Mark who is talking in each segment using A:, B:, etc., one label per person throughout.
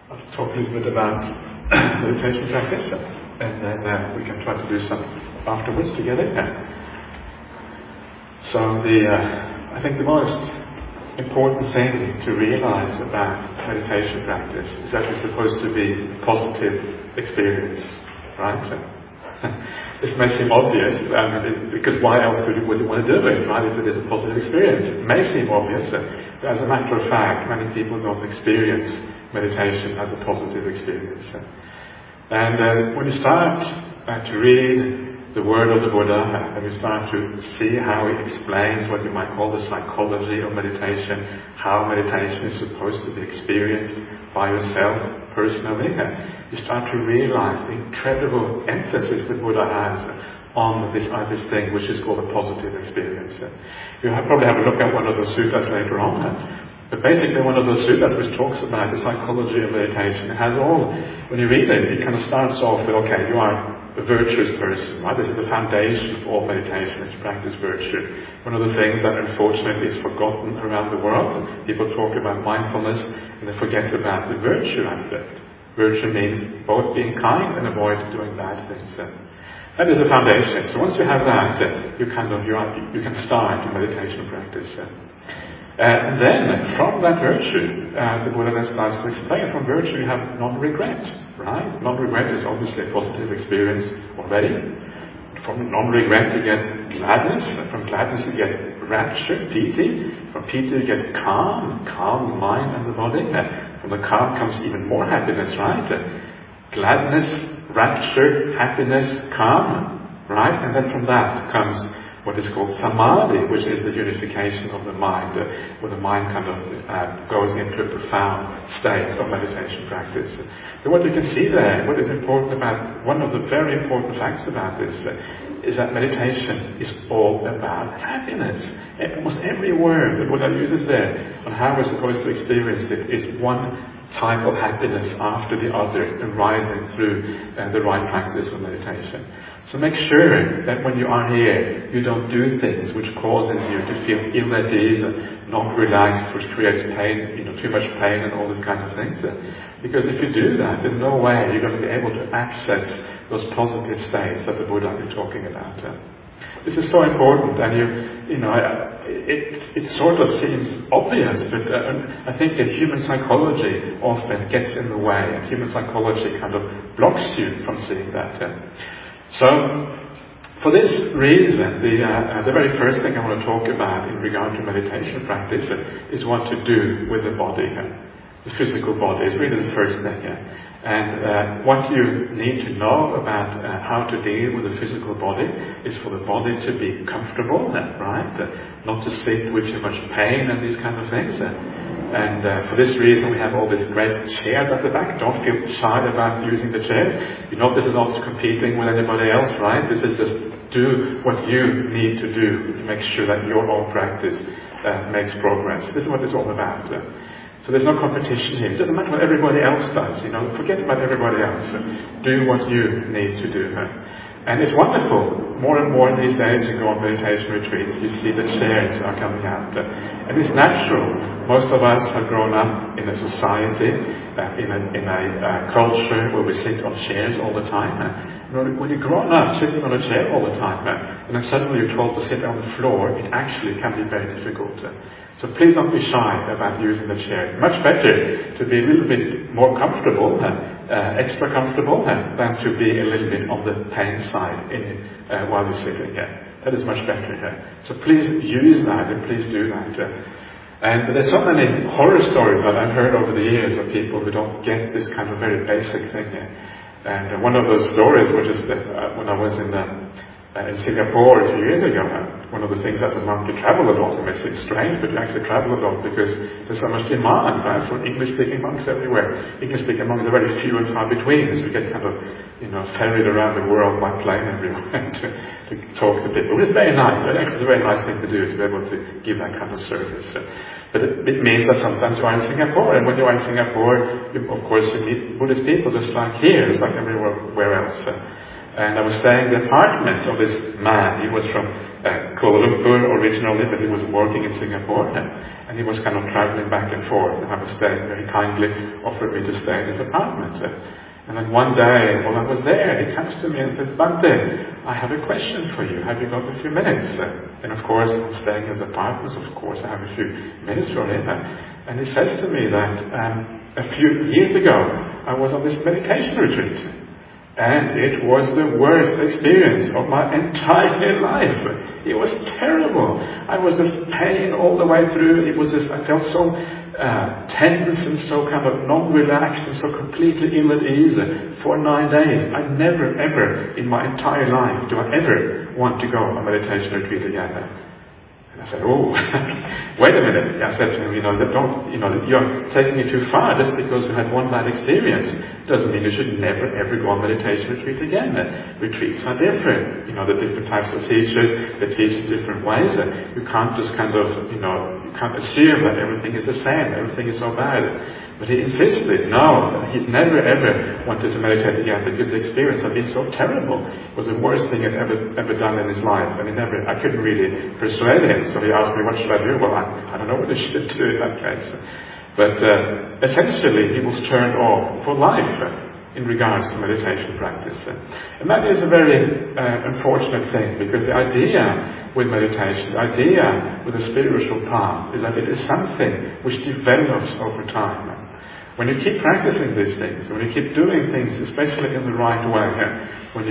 A: I'll talk a little bit about meditation practice, and then we can try to do some afterwards together. So I think the most important thing to realize about meditation practice is that it's supposed to be a positive experience, right? This may seem obvious, because why else would you want to do it, right, if it is a positive experience? It may seem obvious, but as a matter of fact, many people don't experience meditation as a positive experience. And when you start to read the word of the Buddha, and you start to see how he explains what you might call the psychology of meditation, how meditation is supposed to be experienced by yourself personally, you start to realize the incredible emphasis the Buddha has on this thing which is called a positive experience. You probably have a look at one of the suttas later on. But basically one of those suttas which talks about the psychology of meditation, it has all, when you read it, it kind of starts off with, okay, you are a virtuous person, right? This is the foundation for all meditation, is to practice virtue. One of the things that unfortunately is forgotten around the world, people talk about mindfulness and they forget about the virtue aspect. Virtue means both being kind and avoid doing bad things. That is the foundation. So once you have that, you can start your meditation practice. And then, from that virtue, the Buddha then starts to explain, from virtue you have non-regret, right? Non-regret is obviously a positive experience already. From non-regret you get gladness, and from gladness you get rapture, piti. From piti you get calm the mind and the body. From the calm comes even more happiness, right? Gladness, rapture, happiness, calm, right? And then from that comes what is called samadhi, which is the unification of the mind, where the mind kind of goes into a profound state of meditation practice. But what you can see there, what is important about, one of the very important facts about this, is that meditation is all about happiness. Almost every word that Buddha uses there on how we're supposed to experience it is one type of happiness after the other, arising through the right practice of meditation. So make sure that when you are here, you don't do things which causes you to feel ill at ease and not relaxed, which creates pain, too much pain and all these kinds of things. Because if you do that, there's no way you're going to be able to access those positive states that the Buddha is talking about. This is so important, and it sort of seems obvious, but I think that human psychology often gets in the way, and human psychology kind of blocks you from seeing that. So, for this reason, the very first thing I want to talk about in regard to meditation practice is what to do with the body. The physical body is really the first thing. And what you need to know about how to deal with the physical body is for the body to be comfortable, right? Not to sit with too much pain and these kind of things. And for this reason we have all these great chairs at the back. Don't feel shy about using the chairs. This is not competing with anybody else, right? This is just do what you need to do to make sure that your own practice makes progress. This is what it's all about. So there's no competition here. It doesn't matter what everybody else does, forget about everybody else. Do what you need to do. And it's wonderful. More and more these days you go on meditation retreats, you see the chairs are coming out. And it's natural. Most of us have grown up in a society, in a culture where we sit on chairs all the time. When you're grown up sitting on a chair all the time, and then suddenly you're told to sit on the floor, it actually can be very difficult. So please don't be shy about using the chair. Much better to be a little bit more comfortable, extra comfortable, than to be a little bit on the pain side while you're sitting here. That is much better. So please use that, and please do that. And there's so many horror stories that I've heard over the years of people who don't get this kind of very basic thing. And one of those stories was just when I was in Singapore a few years ago. One of the things that the monk you travel a lot, it may seem strange, but you actually travel a lot because there's so much demand, right, for English-speaking monks everywhere. English-speaking monks are very few and far between, so you get kind of, ferried around the world by plane everywhere to talk to people. It's very nice. It's a very nice thing to do, to be able to give that kind of service. But it means that sometimes you are in Singapore, and when you are in Singapore, of course you meet Buddhist people just like here, just like everywhere else. And I was staying in the apartment of this man. He was from Kuala Lumpur originally, but he was working in Singapore. And he was kind of traveling back and forth. And I was staying, very kindly offered me to stay in his apartment. And then one day, while I was there, he comes to me and says, Bhante, I have a question for you. Have you got a few minutes? And of course, I'm staying in his apartment. Of course, I have a few minutes for him. And he says to me that a few years ago, I was on this meditation retreat. And it was the worst experience of my entire life. It was terrible. I was just pain all the way through. It was just, I felt so tense and so kind of non-relaxed and so completely ill at ease for 9 days. I never ever in my entire life do I ever want to go on a meditation retreat again. And I said, oh, wait a minute. I said to him, you're taking it too far. Just because you had one bad experience doesn't mean you should never ever go on meditation retreat again. Retreats are different. The different types of teachers, they teach in different ways. You can't just kind of, you can't assume that everything is the same, everything is so bad. But he insisted, no, he'd never ever wanted to meditate again because the experience had been so terrible. It was the worst thing he'd ever done in his life. And I couldn't really persuade him. So he asked me, what should I do? Well, I don't know what I should do in that case. But essentially, he was turned off for life in regards to meditation practice. And that is a very unfortunate thing, because the idea with meditation, the idea with the spiritual path, is that it is something which develops over time. When you keep practicing these things, when you keep doing things, especially in the right way, when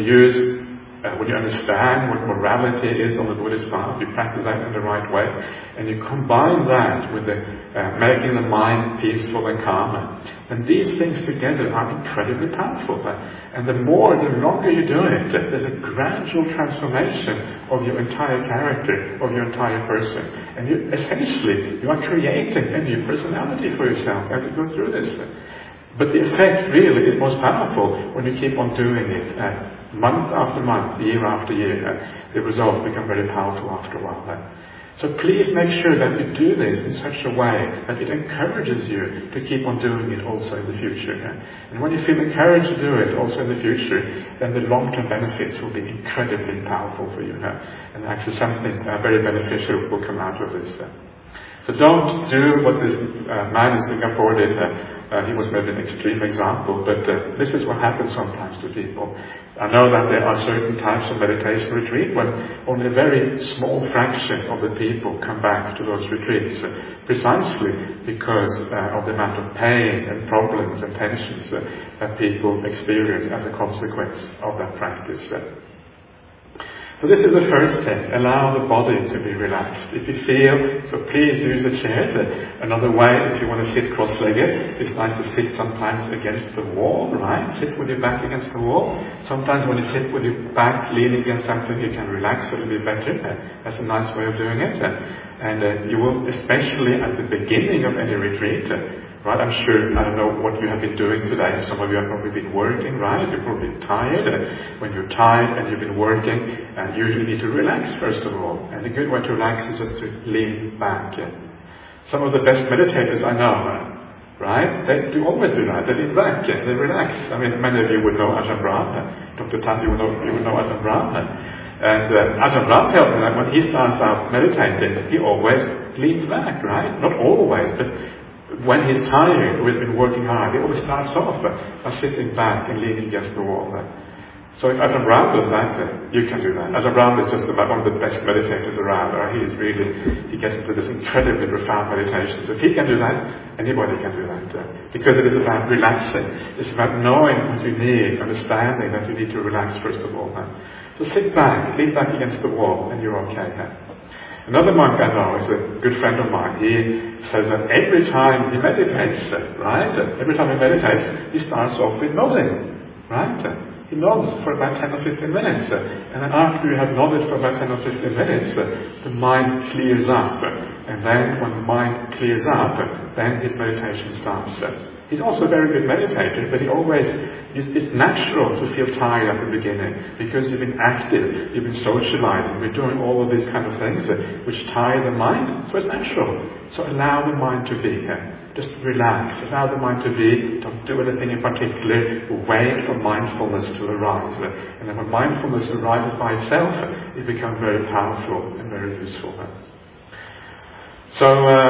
A: you understand what morality is on the Buddhist path, you practice that in the right way, and you combine that with making the mind peaceful and calm, then these things together are incredibly powerful. And the longer you do it, there's a gradual transformation of your entire character, of your entire person. And you are creating a new personality for yourself as you go through this. But the effect really is most powerful when you keep on doing it month after month, year after year. The results become very powerful after a while. So please make sure that you do this in such a way that it encourages you to keep on doing it also in the future. And when you feel encouraged to do it also in the future, then the long-term benefits will be incredibly powerful for you. And actually something very beneficial will come out of this. So don't do what this man in Singapore did. He was maybe an extreme example, but this is what happens sometimes to people. I know that there are certain types of meditation retreat when only a very small fraction of the people come back to those retreats, precisely because of the amount of pain and problems and tensions that people experience as a consequence of that practice. So this is the first thing, allow the body to be relaxed. If you feel, so please use the chairs. Another way, if you want to sit cross-legged, it's nice to sit sometimes against the wall, right? Sit with your back against the wall. Sometimes when you sit with your back leaning against something, you can relax a little bit better. That's a nice way of doing it. And you will, especially at the beginning of any retreat, right? I'm sure, I don't know what you have been doing today. Some of you have probably been working, right? You're probably tired. When you're tired and you've been working, and you usually need to relax first of all. And a good way to relax is just to lean back. Some of the best meditators I know, right? They do always do that. They lean back, they relax. I mean, many of you would know Ajahn Brahm. Dr. Tan, you would know Ajahn Brahm. And Ajahn Brahm tells me that when he starts out meditating, he always leans back, right? Not always, but when he's tired or he's been working hard, he always starts off by sitting back and leaning against the wall. So if Ajahn Brahm does that, you can do that. Ajahn Brahm is just about one of the best meditators around. He gets into this incredibly profound meditation. So if he can do that, anybody can do that. Because it is about relaxing. It's about knowing what you need, understanding that you need to relax first of all. So sit back, lean back against the wall, and you're okay. Another monk I know is a good friend of mine. He says that every time he meditates, right? Every time he meditates, he starts off with nodding, right? He nods for about 10 or 15 minutes. And then after you have nodded for about 10 or 15 minutes, the mind clears up. And then when the mind clears up, then his meditation starts. He's also a very good meditator, but it's natural to feel tired at the beginning because you've been active, you've been socializing, you're doing all of these kind of things which tire the mind. So it's natural. So allow the mind to be here. Just relax. Allow the mind to be. Don't do anything in particular. Wait for mindfulness to arise. And then when mindfulness arises by itself, it becomes very powerful and very useful. So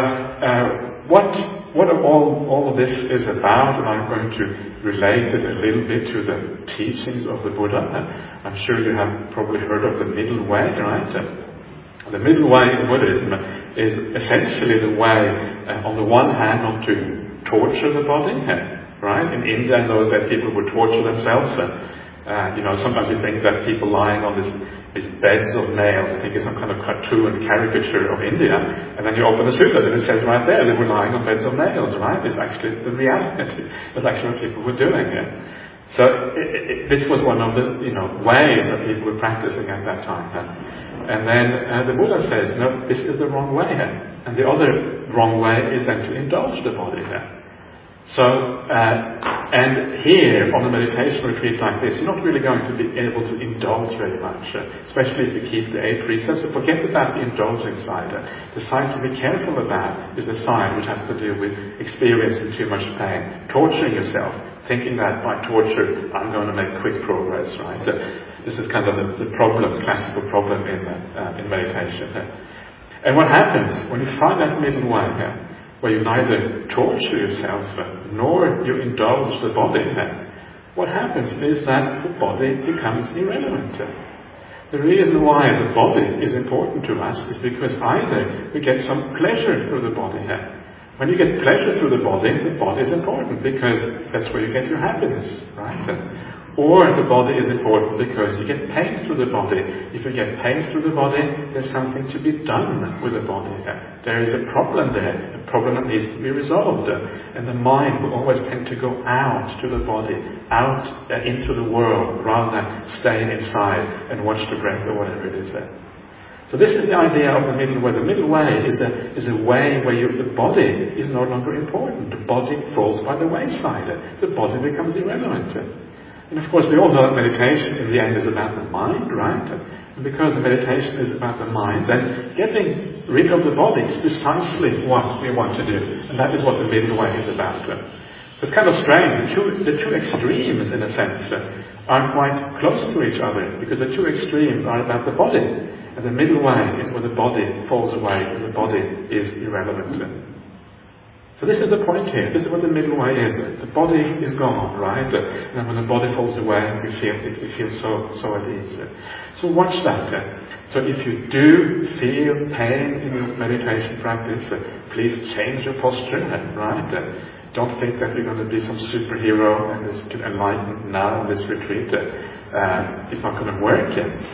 A: what all of this is about, and I'm going to relate it a little bit to the teachings of the Buddha. I'm sure you have probably heard of the middle way, right? The middle way in Buddhism is essentially the way, on the one hand, not to torture the body, right? In India in those days people would torture themselves. Sometimes you think that people lying on these beds of nails, I think it's some kind of cartoon caricature of India, and then you open the sutta and it says right there they were lying on beds of nails, right? It's actually the reality. That's actually what people were doing. So this was one of the ways that people were practicing at that time. And then the Buddha says, no, this is the wrong way. And the other wrong way is then to indulge the body. So, and here on a meditation retreat like this, you're not really going to be able to indulge very much, especially if you keep the 8 precepts. So forget about the indulging side. The side to be careful about is the side which has to do with experiencing too much pain, torturing yourself, thinking that by torture I'm going to make quick progress, right? This is kind of the problem, the classical problem in meditation. And what happens when you find that middle way, where you neither torture yourself nor you indulge the body, what happens is that the body becomes irrelevant. The reason why the body is important to us is because either we get some pleasure through the body. When you get pleasure through the body is important because that's where you get your happiness, right? Or the body is important because you get pain through the body. If you get pain through the body, there's something to be done with the body. There is a problem there, a problem that needs to be resolved. And the mind will always tend to go out to the body, out into the world, rather than staying inside and watch the breath or whatever it is there. So this is the idea of the middle way. The middle way is a way where the body is no longer important. The body falls by the wayside. The body becomes irrelevant. And of course we all know that meditation in the end is about the mind, right? And because the meditation is about the mind, then getting rid of the body is precisely what we want to do. And that is what the middle way is about. It's kind of strange. The two extremes, in a sense, are quite close to each other because the two extremes are about the body. And the middle way is where the body falls away and the body is irrelevant. So this is the point here. This is what the middle way is. The body is gone, right? And when the body falls away, it feels so at ease. So watch that. So if you do feel pain in your meditation practice, please change your posture, right? Don't think that you're going to be some superhero and is enlightened now in this retreat. It's not going to work.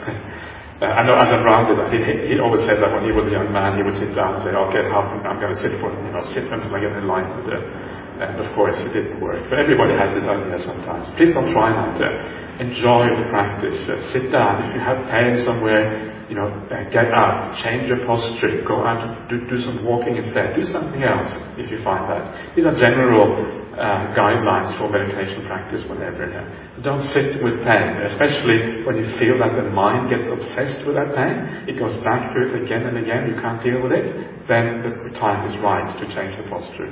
A: I know Ajahn Brahm did that. He always said that when he was a young man, he would sit down and say, okay, I'm going to sit until I get enlightened. And of course, it didn't work. But everybody has this idea sometimes. Please don't try that. Enjoy the practice. Sit down. If you have pain somewhere, get up, change your posture, go out and do some walking instead. Do something else if you find that. These are general guidelines for meditation practice whenever. Don't sit with pain, especially when you feel that the mind gets obsessed with that pain. It goes back to it again and again, you can't deal with it. Then the time is right to change the posture.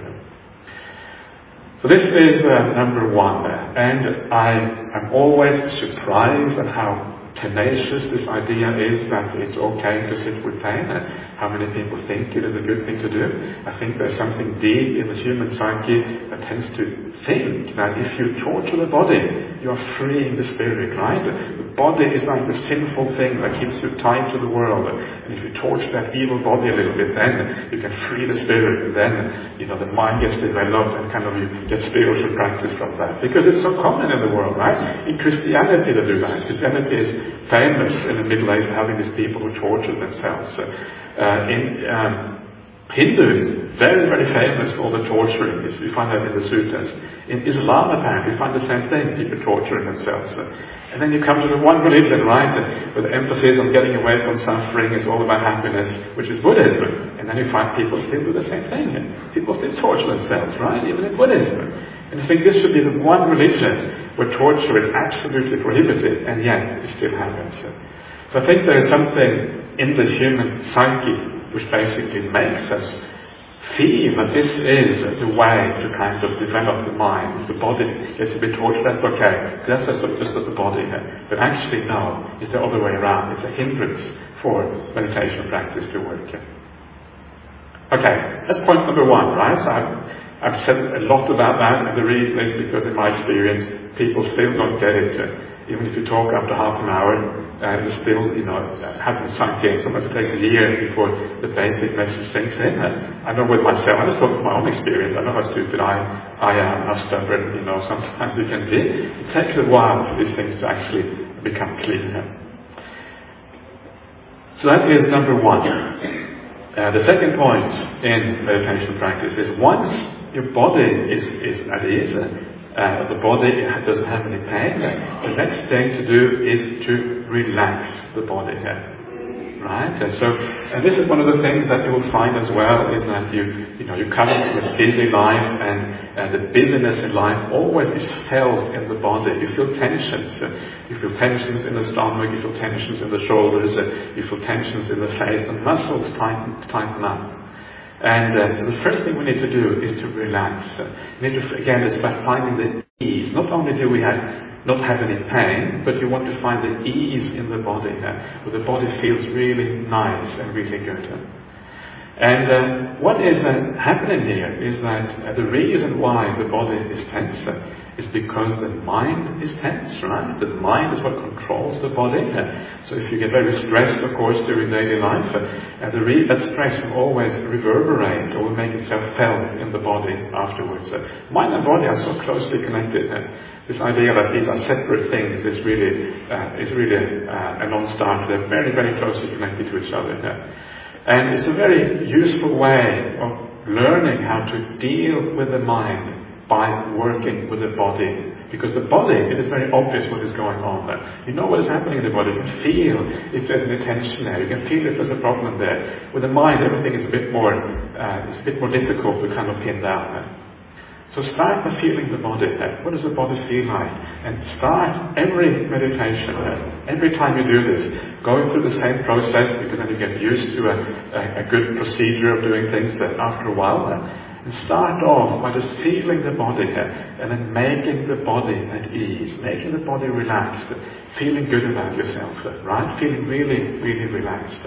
A: So this is number 1. And I am always surprised at how tenacious this idea is that it's okay to sit with pain. How many people think it is a good thing to do? I think there's something deep in the human psyche that tends to think that if you torture the body, you're freeing the spirit, right? The body is like the sinful thing that keeps you tied to the world. And if you torture that evil body a little bit, then you can free the spirit. And then, the mind gets developed and kind of you get spiritual practice from that. Because it's so common in the world, right? In Christianity they do that. Christianity is famous in the Middle Ages having these people who torture themselves. Hindu is very, very famous for all the torturing. You find that in the suttas. In Islam, apparently, you find the same thing, people torturing themselves. And then you come to the one religion, right, where the emphasis on getting away from suffering is all about happiness, which is Buddhism. And then you find people still do the same thing. People still torture themselves, right, even in Buddhism. And I think this should be the one religion where torture is absolutely prohibited, and yet it still happens. So I think there is something in this human psyche which basically makes us feel that this is the way to kind of develop the mind. The body gets a bit tortured, that's okay. That's just the body. But actually, no, it's the other way around. It's a hindrance for meditation practice to work. Okay, that's point number one, right? So I've said a lot about that, and the reason is because in my experience, people still don't get it. Even if you talk after half an hour, it still, hasn't sunk in. Sometimes it takes a year before the basic message sinks in. I know with myself, I just talk from my own experience. I know how stupid I am, how stubborn, sometimes you can be. It takes a while for these things to actually become clear. So that is number one. The second point in meditation practice is once your body is at ease, the body doesn't have any pain, the next thing to do is to relax the body. Right? And this is one of the things that you will find as well, is that you come into a busy life, and the busyness in life always is felt in the body. You feel tensions. You feel tensions in the stomach, you feel tensions in the shoulders, you feel tensions in the face, the muscles tighten up. And so the first thing we need to do is to relax. We need to, again, it's about finding the ease. Not only do we not have any pain, but you want to find the ease in the body, where the body feels really nice and really good. And what is happening here is that the reason why the body is tense is because the mind is tense, right? The mind is what controls the body. So if you get very stressed, of course, during daily life, that stress will always reverberate or will make itself felt in the body afterwards. Mind and body are so closely connected. This idea that these are separate things is really a non-starter. They're very, very closely connected to each other. And it's a very useful way of learning how to deal with the mind by working with the body. Because the body, it is very obvious what is going on there. You know what is happening in the body. You can feel if there's any tension there. You can feel if there's a problem there. With the mind, everything is a bit more difficult to kind of pin down. So start by feeling the body. What does the body feel like? And start every meditation, every time you do this, going through the same process, because then you get used to a good procedure of doing things after a while. And start off by just feeling the body, and then making the body at ease, making the body relaxed, feeling good about yourself, right? Feeling really, really relaxed.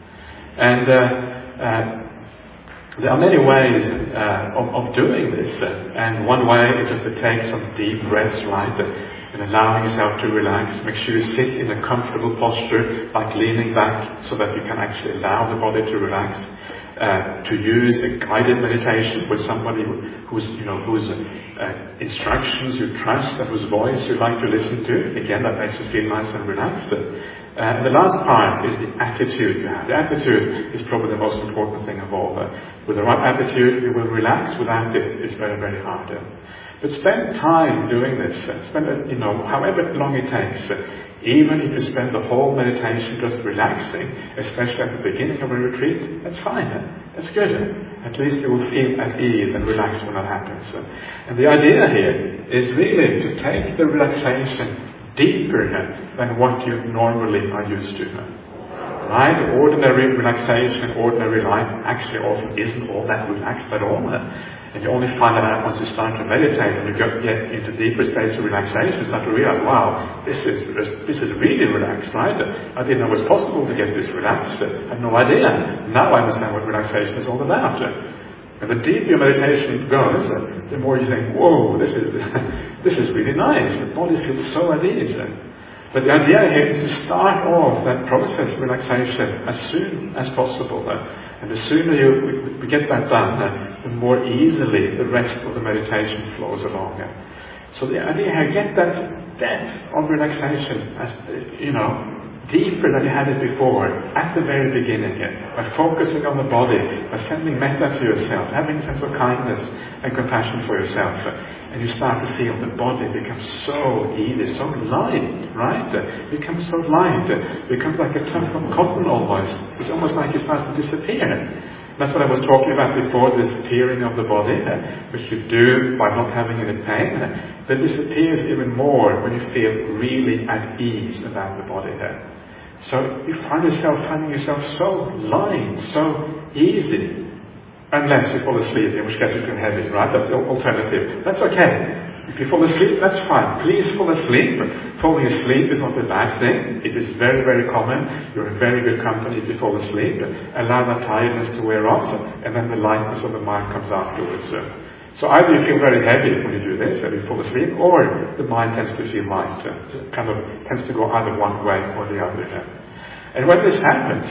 A: And there are many ways of doing this, and one way is just to take some deep breaths, right, and allowing yourself to relax. Make sure you sit in a comfortable posture, like leaning back, so that you can actually allow the body to relax. To use a guided meditation with somebody whose instructions you trust and whose voice you like to listen to. Again, that makes you feel nice and relaxed. And the last part is the attitude you have. The attitude is probably the most important thing of all. With the right attitude, you will relax. Without it, it's very, very hard. But spend time doing this. Spend, however long it takes. Even if you spend the whole meditation just relaxing, especially at the beginning of a retreat, that's fine. That's good. At least you will feel at ease and relaxed when that happens. And the idea here is really to take the relaxation deeper than what you normally are used to. Right? Ordinary relaxation, ordinary life actually often isn't all that relaxed at all. And you only find that out once you start to meditate and you get into deeper states of relaxation. You start to realize, wow, this is really relaxed, right? I didn't know it was possible to get this relaxed. I had no idea. Now I understand what relaxation is all about. And the deeper your meditation goes, the more you think, whoa, this is really nice. The body feels so at ease. But the idea here is to start off that process of relaxation as soon as possible. And the sooner we get that done, the more easily the rest of the meditation flows along. So the idea here, get that depth of relaxation, deeper than you had it before, at the very beginning, by focusing on the body, by sending metta to yourself, having a sense of kindness and compassion for yourself, and you start to feel the body becomes so easy, so light, right? It becomes so light, it becomes like a tuft of cotton almost. It's almost like it starts to disappear. That's what I was talking about before, the disappearing of the body, which you do by not having any pain. But it disappears even more when you feel really at ease about the body. So you finding yourself so light, so easy. Unless you fall asleep, in which case you can have it, right? That's the alternative. That's okay. If you fall asleep, that's fine. Please fall asleep. Falling asleep is not a bad thing. It is very, very common. You're in very good company if you fall asleep. Allow that tiredness to wear off, and then the lightness of the mind comes afterwards. So either you feel very heavy when you do this, and you fall asleep, or the mind tends to feel light. It kind of tends to go either one way or the other. And when this happens,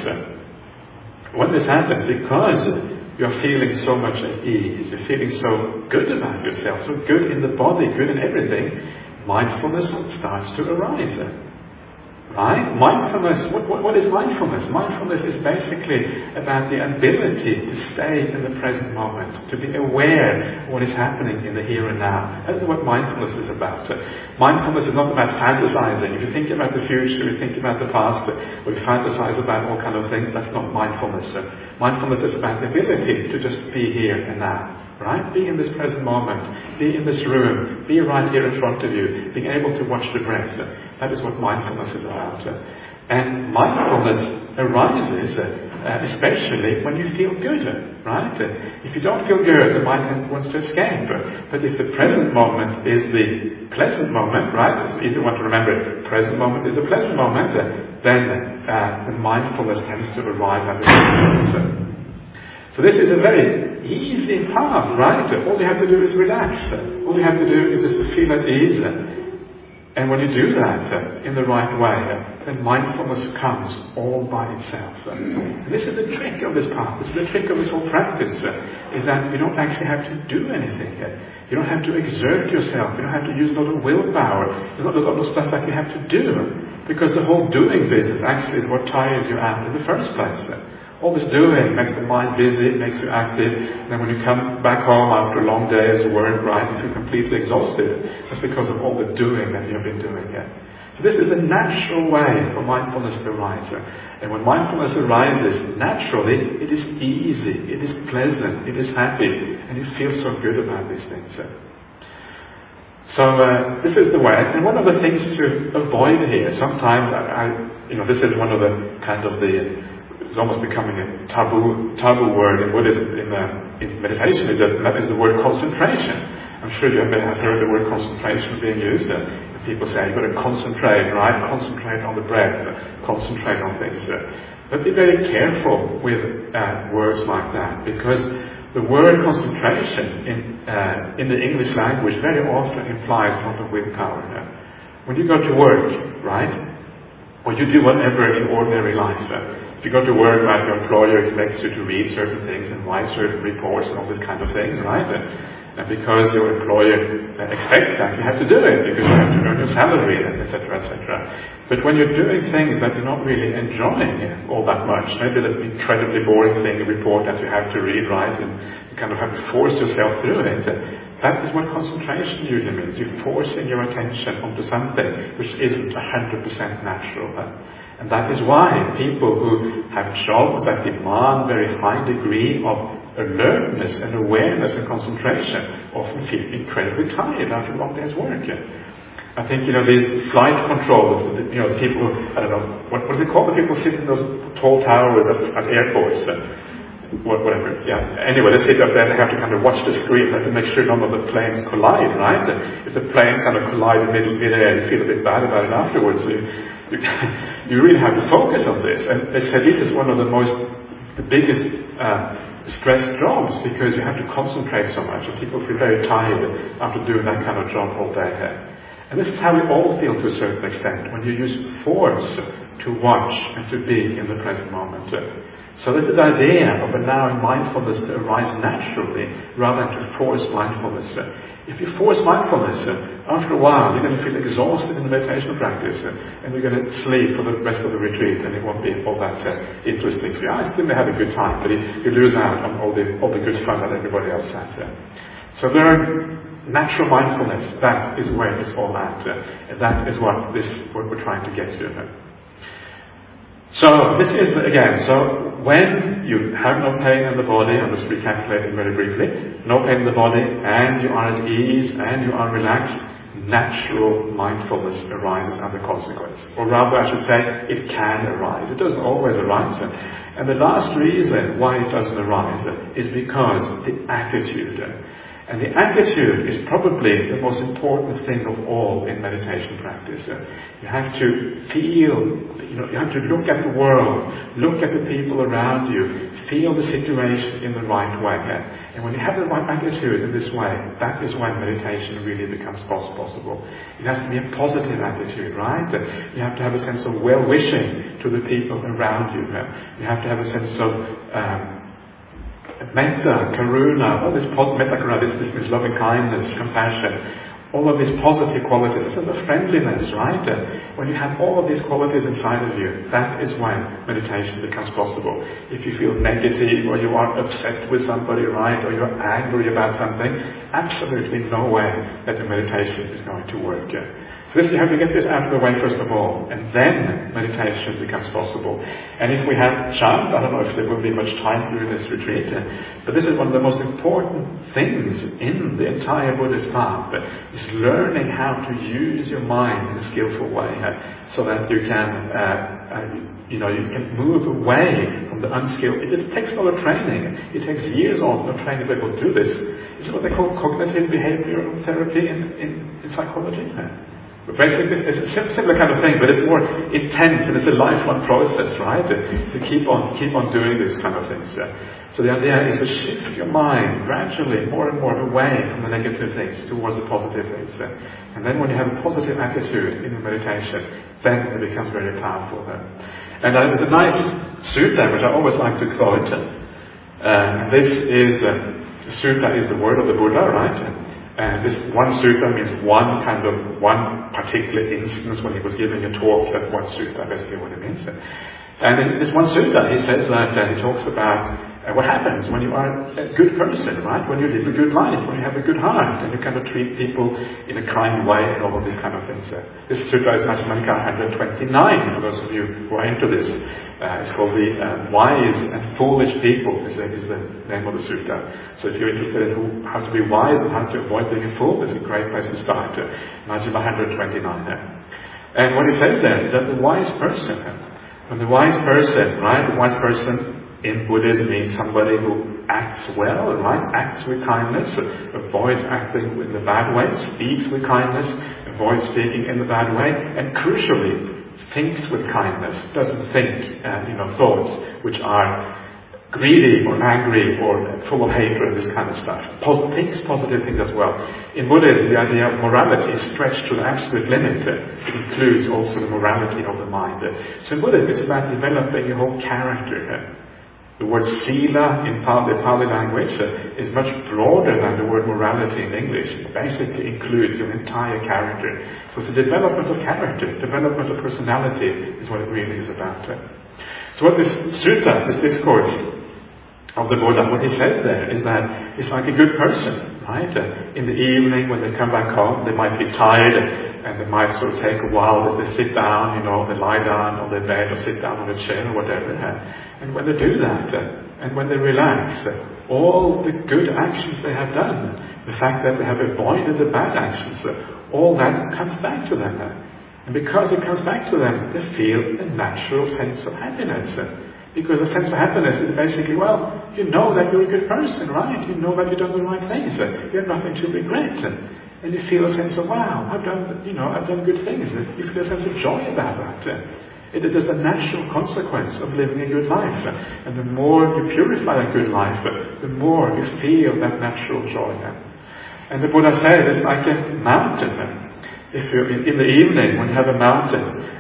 A: because you're feeling so much at ease, you're feeling so good about yourself, so good in the body, good in everything, mindfulness starts to arise. Right? Mindfulness, what is mindfulness? Mindfulness is basically about the ability to stay in the present moment, to be aware of what is happening in the here and now. That is what mindfulness is about. Mindfulness is not about fantasizing. If you think about the future, you think about the past, or you fantasize about all kind of things, that's not mindfulness. Mindfulness is about the ability to just be here and now. Right? Be in this present moment. Be in this room. Be right here in front of you. Being able to watch the breath. That is what mindfulness is about. And mindfulness arises especially when you feel good. Right? If you don't feel good, the mind wants to escape. But if the present moment is the pleasant moment, right? It's an easy one to remember. Present moment is the pleasant moment. Then the mindfulness tends to arise as it is. So this is a very easy path, right? All you have to do is relax. All you have to do is just to feel at ease. And when you do that in the right way, then mindfulness comes all by itself. And this is the trick of this path. This is the trick of this whole practice, is that you don't actually have to do anything. You don't have to exert yourself. You don't have to use a lot of willpower. There's not a lot of stuff that you have to do. Because the whole doing business actually is what tires you out in the first place. All this doing makes the mind busy, makes you active, and then when you come back home after a long day as work, right, you feel completely exhausted. That's because of all the doing that you've been doing. So this is a natural way for mindfulness to arise. And when mindfulness arises naturally, it is easy, it is pleasant, it is happy, and you feel so good about these things. So this is the way. And one of the things to avoid here, sometimes this is one of the kind of it's almost becoming a taboo word in Buddhism, in meditation, that is the word concentration. I'm sure you have heard the word concentration being used. People say, you've got to concentrate, right? Concentrate on the breath, concentrate on this. But be very careful with words like that, because the word concentration in the English language very often implies a lot of willpower. When you go to work, right? Or you do whatever in ordinary life. If you go to work, right, your employer expects you to read certain things and write certain reports and all this kind of things, right? And because your employer expects that, you have to do it because you have to earn your salary, etc., etc. But when you're doing things that you're not really enjoying all that much, maybe the incredibly boring thing, a report that you have to read, right, and you kind of have to force yourself through it, that is what concentration usually means. You're forcing your attention onto something which isn't 100% natural. And that is why people who have jobs that demand very high degree of alertness and awareness and concentration often feel incredibly tired after a long day's work. I think, these flight controllers, the people, I don't know, what is it called? The people sit in those tall towers at airports. Whatever, yeah. Anyway, they sit up there and they have to kind of watch the screen. They have to make sure none of the planes collide, right? If the plane kind of collide in mid-air, you feel a bit bad about it afterwards. You really have to focus on this. And they say this is one of the biggest stress jobs, because you have to concentrate so much, and people feel very tired after doing that kind of job all day. And this is how we all feel to a certain extent. When you use force, to watch and to be in the present moment. So this is the idea of allowing mindfulness to arise naturally rather than to force mindfulness. If you force mindfulness, after a while you're going to feel exhausted in the meditation practice and you're going to sleep for the rest of the retreat and it won't be all that interesting for you. I still may have a good time, but you lose out on all the good fun that everybody else has. So learn natural mindfulness. That is where it's all at. And that is what we're trying to get to. So this is, again, so when you have no pain in the body, I'm just recapitulating very briefly, no pain in the body, and you are at ease, and you are relaxed, natural mindfulness arises as a consequence. Or rather, I should say, it can arise. It doesn't always arise. And the last reason why it doesn't arise is because the attitude. And the attitude is probably the most important thing of all in meditation practice. You have to feel, you have to look at the world, look at the people around you, feel the situation in the right way. And when you have the right attitude in this way, that is when meditation really becomes possible. It has to be a positive attitude, right? You have to have a sense of well-wishing to the people around you. You have to have a sense of metta, karuna, all this metta, karuna, this means loving kindness, compassion, all of these positive qualities, this is the friendliness, right? When you have all of these qualities inside of you, that is when meditation becomes possible. If you feel negative or you are upset with somebody, right, or you're angry about something, absolutely no way that the meditation is going to work. So you have to get this out of the way first of all, and then meditation becomes possible. And if we have chance, I don't know if there will be much time during this retreat, but this is one of the most important things in the entire Buddhist path, is learning how to use your mind in a skillful way, so that you can you can move away from the unskilled. It takes a lot of training. It takes years of training people to do this. It's what they call cognitive behavioral therapy in psychology. But basically, it's a similar kind of thing, but it's more intense and it's a lifelong process, right? To keep on doing these kind of things. So the idea is to shift your mind gradually more and more away from the negative things towards the positive things. And then when you have a positive attitude in your meditation, then it becomes very powerful. And there's a nice sutta which I always like to quote. And this is, the sutta is the word of the Buddha, right? And this one sutta means one particular instance when he was giving a talk. That's one sutta, basically what it means. And in this one sutta, he says that he talks about what happens when you are a good person, right? When you live a good life, when you have a good heart, and you kind of treat people in a kind way, and all of these kind of things. This sutta is Majjhima 129, for those of you who are into this. It's called the Wise and Foolish People, is the name of the sutta. So if you're interested in how to be wise and how to avoid being a fool, it's a great place to start. Majjhima 129. And what he says there is that the wise person, when the wise person, right, the wise person in Buddhism means somebody who acts well, right, acts with kindness, avoids acting in the bad way, speaks with kindness, avoids speaking in the bad way, and crucially, thinks with kindness, doesn't think, thoughts which are greedy or angry or full of hatred, this kind of stuff. Thinks positive things as well. In Buddhism, the idea of morality is stretched to the absolute limit. It includes also the morality of the mind. So in Buddhism, it's about developing your whole character. The word sila in the Pali language is much broader than the word morality in English. It basically includes your entire character. So it's a development of character, development of personality is what it really is about. So what this sutta, this discourse of the Buddha, what he says there is that it's like a good person, right? In the evening when they come back home, they might be tired and they might sort of take a while as they sit down, they lie down on their bed or sit down on a chair or whatever. And when they do that, and when they relax, all the good actions they have done, the fact that they have avoided the bad actions, all that comes back to them. And because it comes back to them, they feel a natural sense of happiness. Because a sense of happiness is basically, you know that you're a good person, right? You know that you've done the right things. You have nothing to regret. And you feel a sense of, wow, I've done good things. You feel a sense of joy about that. It is just a natural consequence of living a good life. And the more you purify a good life, the more you feel that natural joy. And the Buddha says it's like a mountain. If you're in the evening, when you have a mountain,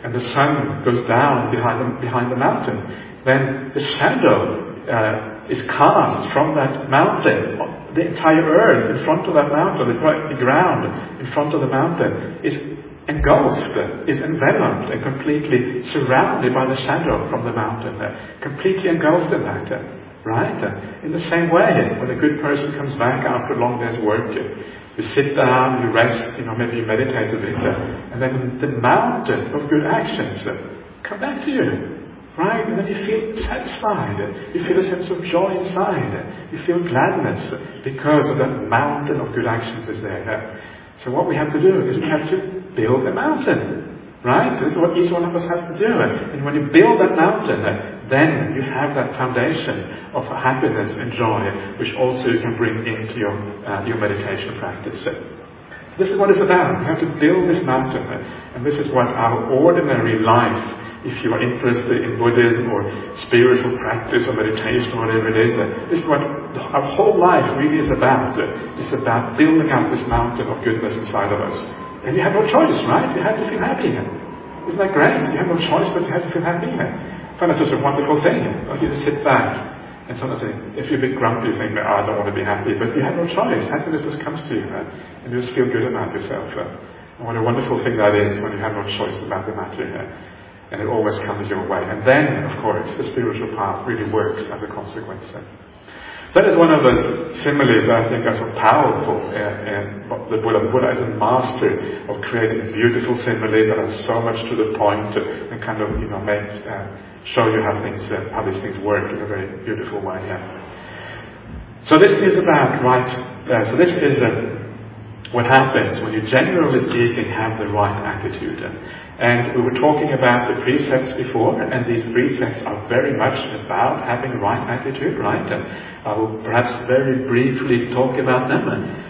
A: and the sun goes down behind the mountain, then the shadow is cast from that mountain. The entire earth in front of that mountain, the ground in front of the mountain is engulfed, is enveloped and completely surrounded by the shadow from the mountain, completely engulfed in that. Right? In the same way, when a good person comes back after a long day's work, you sit down, you rest, maybe you meditate a bit, and then the mountain of good actions come back to you. Right? And then you feel satisfied. You feel a sense of joy inside. You feel gladness because of that mountain of good actions is there. So what we have to do is we have to build a mountain. Right? This is what each one of us has to do. And when you build that mountain, then you have that foundation of happiness and joy, which also you can bring into your meditation practice. This is what it's about. You have to build this mountain. And this is what our ordinary life, if you are interested in Buddhism or spiritual practice or meditation or whatever it is, this is what our whole life really is about. It's about building up this mountain of goodness inside of us. And you have no choice, right? You have to feel happy. Isn't that great? You have no choice, but you have to feel happy. I find that such a wonderful thing. You just sit back and sometimes if you're a bit grumpy, you think, I don't want to be happy, but you have no choice. Happiness just comes to you, and you just feel good about yourself. And what a wonderful thing that is when you have no choice about the matter. And it always comes your way. And then, of course, the spiritual path really works as a consequence. That is one of the similes that I think are so powerful. The Buddha is a master of creating beautiful similes that are so much to the point and kind of, show you how these things work in a very beautiful way. So this is about what happens when you, generally speaking, have the right attitude. And we were talking about the precepts before, and these precepts are very much about having the right attitude, right? And I will perhaps very briefly talk about them.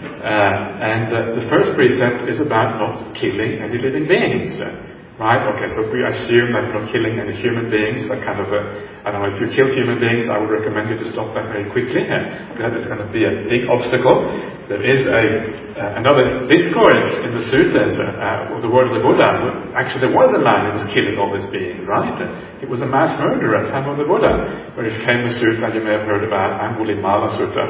A: The first precept is about not killing any living beings. Right? Okay, so if we assume that not killing any human beings are kind of I don't know, if you kill human beings, I would recommend you to stop that very quickly. That is going to be a big obstacle. There is another discourse in the sutras, the word of the Buddha. Actually, there was a man who was killing all these beings, right? It was a mass murderer at the time of the Buddha. Very famous sutra you may have heard about, Angulimala Sutta.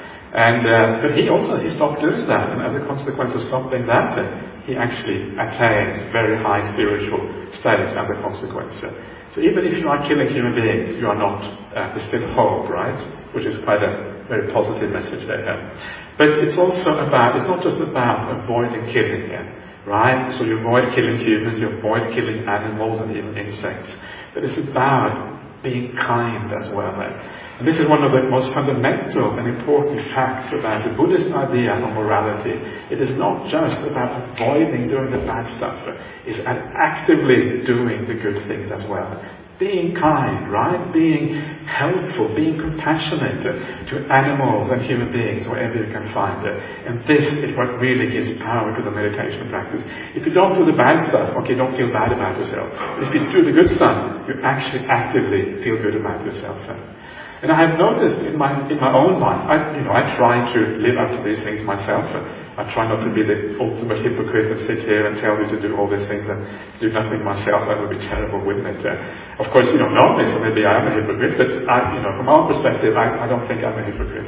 A: But he stopped doing that, and as a consequence of stopping that, he actually attained very high spiritual states as a consequence. So even if you are killing human beings, you are not, there's still hope, right? Which is quite a very positive message there. But it's also about, it's not just about avoiding killing, right? So you avoid killing humans, you avoid killing animals and even insects. But it's about being kind as well. And this is one of the most fundamental and important facts about the Buddhist idea of morality. It is not just about avoiding doing the bad stuff. It's actively doing the good things as well. Being kind, right? Being helpful, being compassionate to animals and human beings, wherever you can find it. And this is what really gives power to the meditation practice. If you don't do the bad stuff, okay, don't feel bad about yourself. If you do the good stuff, you actually actively feel good about yourself. And I have noticed in my own life, I try to live up to these things myself. I try not to be the ultimate hypocrite and sit here and tell you to do all these things and do nothing myself. That would be terrible, wouldn't it? Of course, you don't know me, so maybe I am a hypocrite, but from our perspective, I don't think I'm a hypocrite.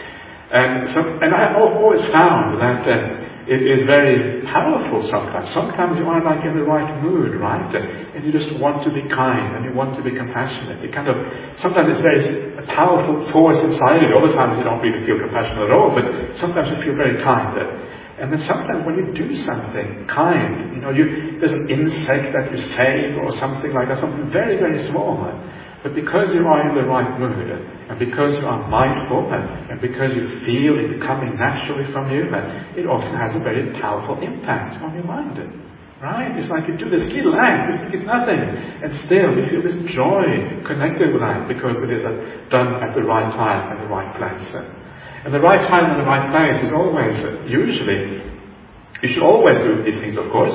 A: And I have always found that it is very powerful sometimes. Sometimes you are like in the right mood, right? And you just want to be kind and you want to be compassionate. Sometimes it's very powerful force inside you. Other times you don't really feel compassionate at all, but sometimes you feel very kind. And then sometimes when you do something kind, there's an insect that you save or something like that, something very, very small. But because you are in the right mood, and because you are mindful, and because you feel it coming naturally from you, it often has a very powerful impact on your mind. Right? It's like you do this little act, you think it's nothing, and still you feel this joy connected with that because it is done at the right time and the right place. And the right time and the right place is always, usually, you should always do these things, of course,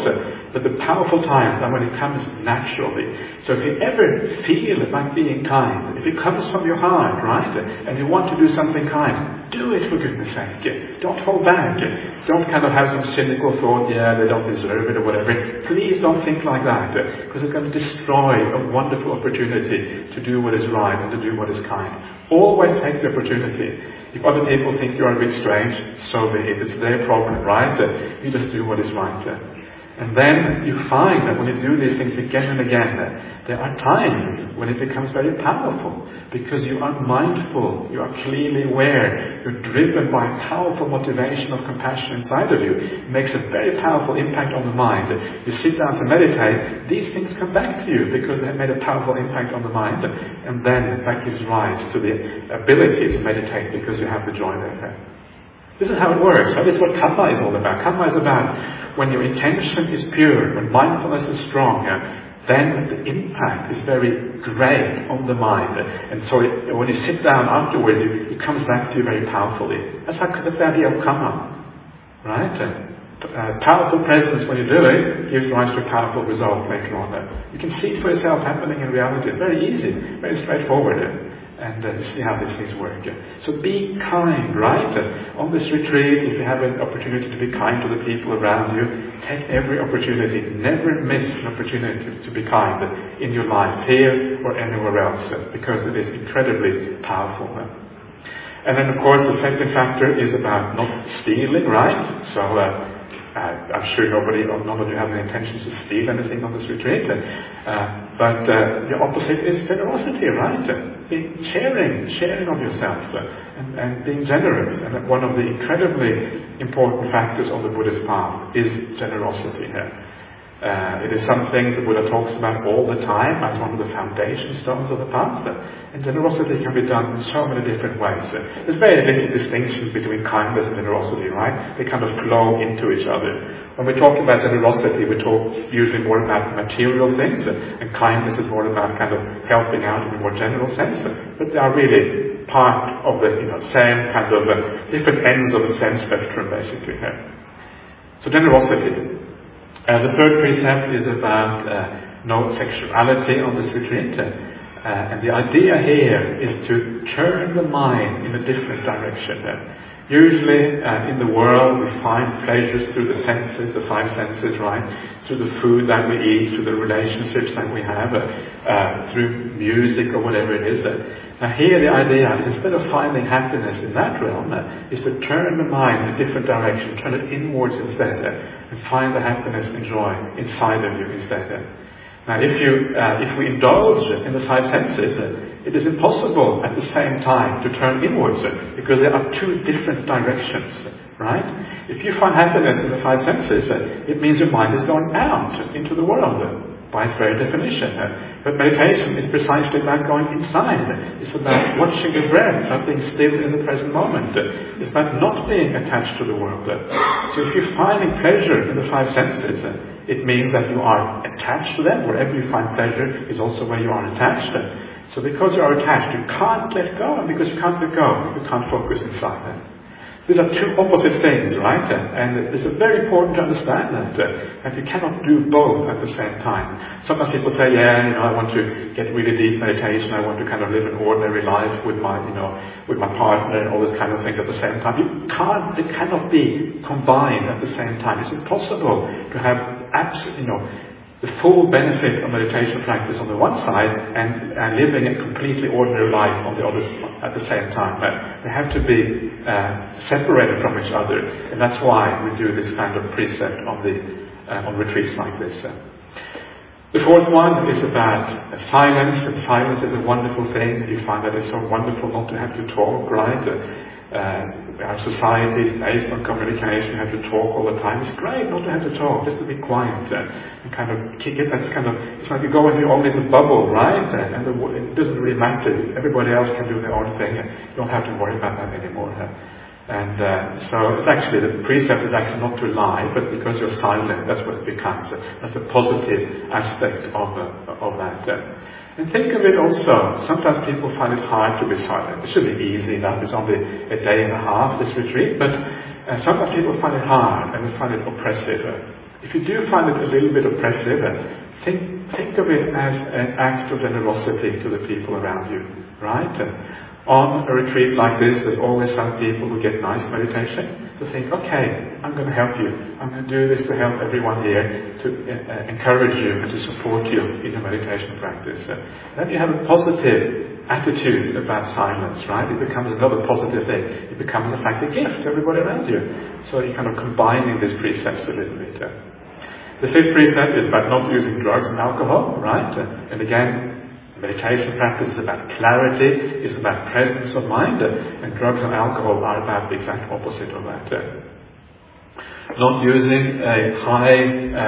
A: But the powerful times are when it comes naturally. So if you ever feel like being kind, if it comes from your heart, right, and you want to do something kind, do it for goodness sake. Don't hold back. Don't kind of have some cynical thought, yeah, they don't deserve it or whatever. Please don't think like that, because it's going to destroy a wonderful opportunity to do what is right and to do what is kind. Always take the opportunity. If other people think you're a bit strange, so be it. It's their problem, right? You just do what is right. And then you find that when you do these things again and again, there are times when it becomes very powerful, because you are mindful, you are clearly aware, you're driven by a powerful motivation of compassion inside of you. It makes a very powerful impact on the mind. You sit down to meditate, these things come back to you because they have made a powerful impact on the mind, and then that gives rise to the ability to meditate because you have the joy there. This is how it works. That is what karma is all about. Karma is about when your intention is pure, when mindfulness is strong, then the impact is very great on the mind. And so when you sit down afterwards, it comes back to you very powerfully. That's the idea of karma. Right? Powerful presence, when you do it, gives rise to a powerful result later on. You can see it for yourself happening in reality. It's very easy, very straightforward. And see how these things work. So be kind, right? On this retreat, if you have an opportunity to be kind to the people around you, take every opportunity. Never miss an opportunity to be kind in your life, here or anywhere else, because it is incredibly powerful. And then, of course, the second factor is about not stealing, right? So I'm sure none of you have the intention to steal anything on this retreat. But the opposite is generosity, right? Sharing of yourself and being generous. And one of the incredibly important factors on the Buddhist path is generosity. It is something the Buddha talks about all the time as one of the foundation stones of the path. And generosity can be done in so many different ways. There's very little distinction between kindness and generosity, right? They kind of flow into each other. When we talk about generosity, we talk usually more about material things, and kindness is more about kind of helping out in a more general sense. But they are really part of the same kind of different ends of the same spectrum, basically. So generosity. The third precept is about no sexuality on this retreat. And the idea here is to turn the mind in a different direction. Usually in the world we find pleasures through the senses, the five senses, right? Through the food that we eat, through the relationships that we have, through music or whatever it is. Now here the idea is, instead of finding happiness in that realm, is to turn the mind in a different direction, turn it inwards instead, and find the happiness and joy inside of you instead. Now if we indulge in the five senses, it is impossible at the same time to turn inwards, because there are two different directions, right? If you find happiness in the five senses, it means your mind is going out into the world, by its very definition. But meditation is precisely about going inside. It's about watching the breath, about being still in the present moment. It's about not being attached to the world. So if you're finding pleasure in the five senses, it means that you are attached to them. Wherever you find pleasure is also where you are attached. So because you are attached, you can't let go. And because you can't let go, you can't focus inside. These are two opposite things, right? And it's very important to understand that you cannot do both at the same time. Sometimes people say, I want to get really deep meditation, I want to kind of live an ordinary life with my partner and all these kind of things at the same time. It cannot be combined at the same time. It's impossible to have the full benefit of meditation practice on the one side and living a completely ordinary life on the other at the same time. They have to be separated from each other, and that's why we do this kind of precept on retreats like this. The fourth one is about silence, and silence is a wonderful thing. You find that it's so wonderful not to have to talk, right? Our society is based on communication. You have to talk all the time. It's great not to have to talk, just to be quiet and kind of kick it. It's like you go into only the bubble, right? And it doesn't really matter. Everybody else can do their own thing. You don't have to worry about that anymore. And so it's actually, the precept is actually not to lie, but because you're silent, that's what it becomes. That's a positive aspect of that. And think of it also, sometimes people find it hard to be silent. It should be easy enough. It's only a day and a half, this retreat, but sometimes people find it hard and they find it oppressive. If you do find it a little bit oppressive, think of it as an act of generosity to the people around you, right? On a retreat like this, there's always some people who get nice meditation. To think, okay, I'm going to help you. I'm going to do this to help everyone here, to encourage you and to support you in your meditation practice. Then you have a positive attitude about silence, right? It becomes another positive thing. It becomes, in fact, a gift to everybody around you. So you're kind of combining these precepts a little bit. The fifth precept is about not using drugs and alcohol, right? And again, meditation practice is about clarity, is about presence of mind, and drugs and alcohol are about the exact opposite of that. Not using a high,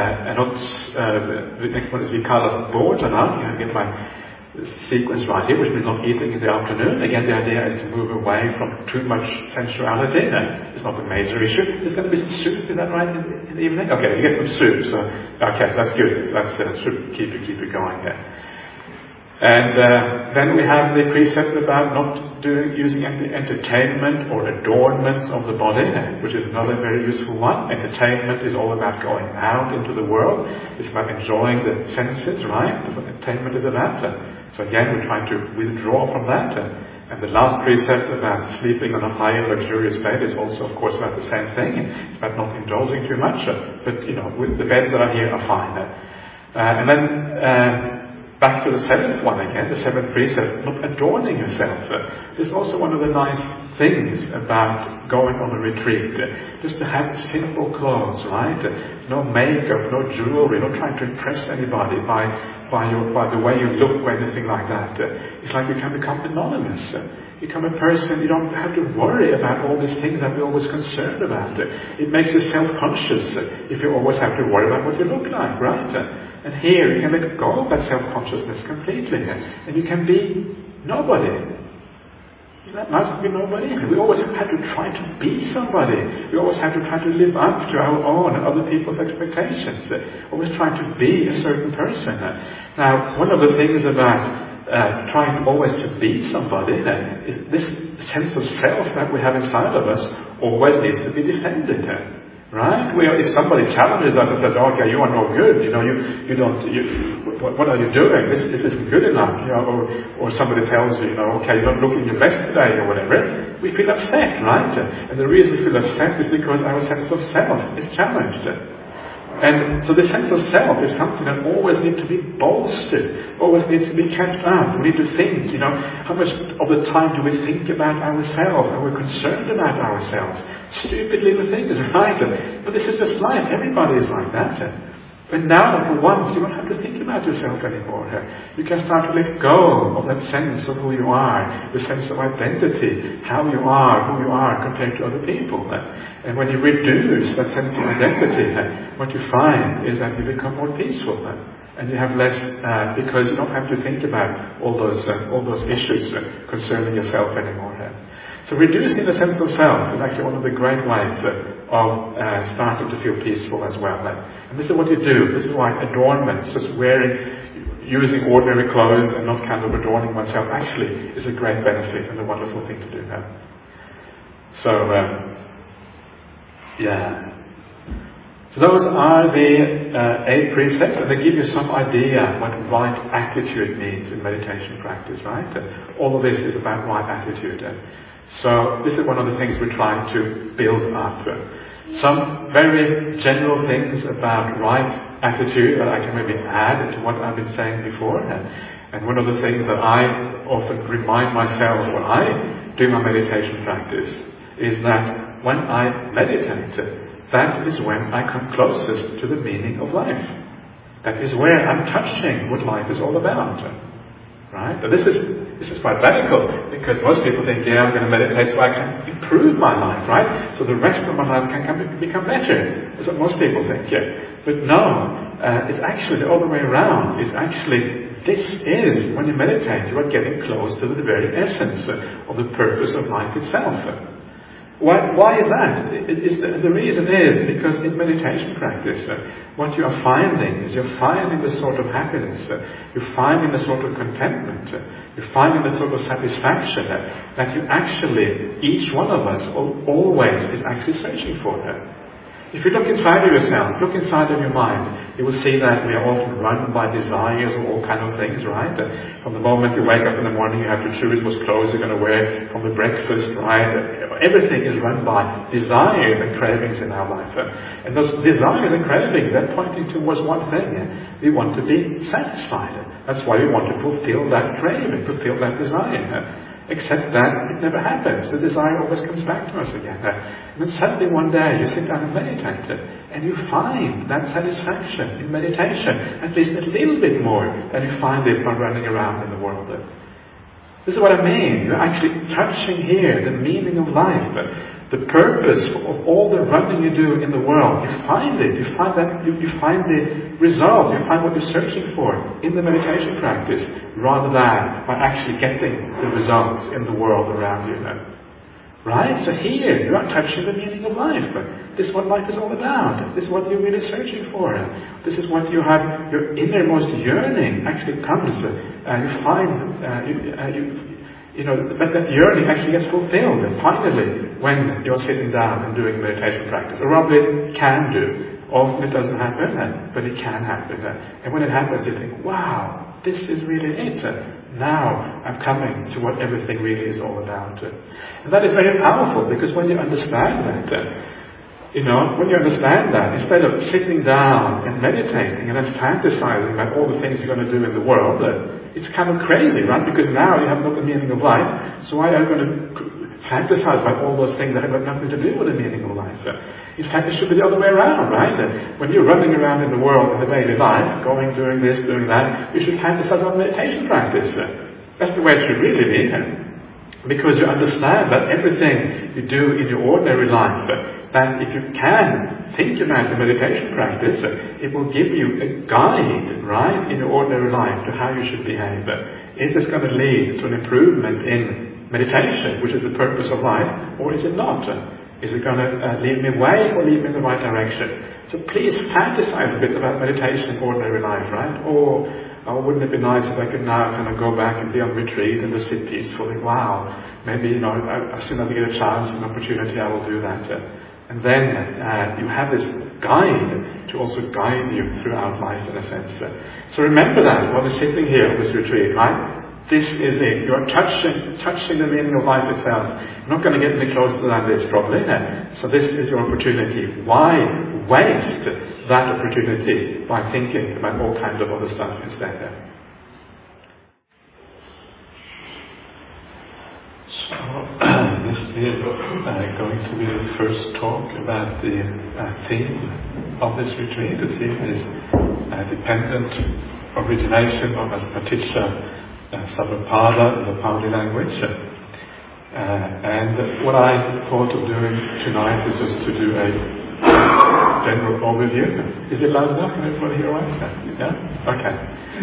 A: the next one is vikala bhojana. You get my sequence right here, which means not eating in the afternoon. Again, the idea is to move away from too much sensuality. It's not a major issue. There's going to be some soup, is that right, in the evening? Okay, you get some soup, so okay, that's good. So that should keep it going there. And then we have the precept about not using any entertainment or adornments of the body, which is another very useful one. Entertainment is all about going out into the world. It's about enjoying the senses, right? That's what entertainment is about. So again, we're trying to withdraw from that. And the last precept about sleeping on a high and luxurious bed is also, of course, about the same thing. It's about not indulging too much. But, the beds that are here are fine. And then back to the seventh one again, the seventh precept, not adorning yourself. Is also one of the nice things about going on a retreat. Just to have simple clothes, right? No makeup, no jewelry, not trying to impress anybody by the way you look or anything like that. It's like you can become anonymous. Become a person, you don't have to worry about all these things that we're always concerned about. It makes you self-conscious if you always have to worry about what you look like, right? And here you can let go of that self-consciousness completely, and you can be nobody. Isn't that nice to be nobody? We always have to try to be somebody. We always have to try to live up to our own and other people's expectations. Always trying to be a certain person. Now, one of the things about trying always to be somebody, is this sense of self that we have inside of us always needs to be defended. Right? If somebody challenges us and says, okay, you are no good, what are you doing? This isn't good enough, or somebody tells you, okay, you're not looking your best today, or whatever, we feel upset, right? And the reason we feel upset is because our sense of self is challenged. And so the sense of self is something that always needs to be bolstered, always needs to be kept up. We need to think, how much of the time do we think about ourselves? Are we concerned about ourselves? Stupid little things, right? But this is just life. Everybody is like that. But now, for once, you don't have to think about yourself anymore. You can start to let go of that sense of who you are, the sense of identity, how you are, who you are compared to other people. And when you reduce that sense of identity, what you find is that you become more peaceful. And you have less, because you don't have to think about all those issues concerning yourself anymore. So reducing the sense of self is actually one of the great ways of starting to feel peaceful as well. And this is what you do. This is why adornments, just using ordinary clothes and not kind of adorning oneself, actually is a great benefit and a wonderful thing to do. So those are the 8 precepts, and they give you some idea what right attitude means in meditation practice, right? All of this is about right attitude. So this is one of the things we're trying to build up. Some very general things about right attitude that I can maybe add to what I've been saying before. And one of the things that I often remind myself when I do my meditation practice is that when I meditate, that is when I come closest to the meaning of life. That is where I'm touching what life is all about. Right? But this is quite radical, because most people think, I'm going to meditate so I can improve my life, right? So the rest of my life can become better. That's what most people think, But no, it's actually the other way around. It's actually, this is, when you meditate, you are getting close to the very essence of the purpose of life itself. Why is that? The reason is because in meditation practice, what you are finding is you're finding the sort of happiness, you're finding the sort of contentment, you're finding the sort of satisfaction that you actually, each one of us always is actually searching for. If you look inside of yourself, look inside of your mind, you will see that we are often run by desires or all kind of things, right? From the moment you wake up in the morning, you have to choose what clothes you're going to wear, from the breakfast, right? Everything is run by desires and cravings in our life. And those desires and cravings, they're pointing towards one thing. We want to be satisfied. That's why we want to fulfill that craving, fulfill that desire. Except that it never happens. The desire always comes back to us again. And then suddenly one day you sit down and meditate, and you find that satisfaction in meditation, at least a little bit more than you find it by running around in the world. This is what I mean. You're actually touching here the meaning of life, the purpose of all the running you do in the world. You find it. You find that. You find the result. You find what you're searching for in the meditation practice, rather than by actually getting the results in the world around you. Right? So here you are touching the meaning of life. This is what life is all about. This is what you're really searching for. This is what you have. Your innermost yearning actually comes. You find. But that yearning actually gets fulfilled finally when you're sitting down and doing meditation practice. Or rather, it can do. Often it doesn't happen, but it can happen. And when it happens, you think, wow, this is really it. Now I'm coming to what everything really is all about. And that is very powerful, because when you understand that, when you understand that, instead of sitting down and meditating and then fantasizing about all the things you're going to do in the world, it's kind of crazy, right? Because now you have not the meaning of life, so why are you going to fantasize about all those things that have got nothing to do with the meaning of life? In fact, it should be the other way around, right? When you're running around in the world in the daily life, doing this, doing that, you should fantasize about meditation practice. That's the way it should really be. Because you understand that everything you do in your ordinary life, that if you can think about the meditation practice, it will give you a guide, right, in your ordinary life to how you should behave. Is this going to lead to an improvement in meditation, which is the purpose of life, or is it not? Is it going to lead me away or lead me in the right direction? So please fantasize a bit about meditation in ordinary life, right? Or wouldn't it be nice if I could now kind of go back and be on retreat and just sit peacefully? Wow, maybe, as soon as I get a chance, an opportunity, I will do that. And then you have this guide to also guide you throughout life, in a sense. So remember that while we're sitting here on this retreat, right? This is it. You are touching the meaning of life itself. You're not going to get any closer than this, probably. So this is your opportunity. Why waste that opportunity by thinking about all kinds of other stuff instead? So this is going to be the first talk about the theme of this retreat. The theme is dependent origination, or as Paticca Samuppada in the Pali language. And what I thought of doing tonight is just to do a general overview. Is it loud enough? Can everybody hear all right? Yeah? Okay.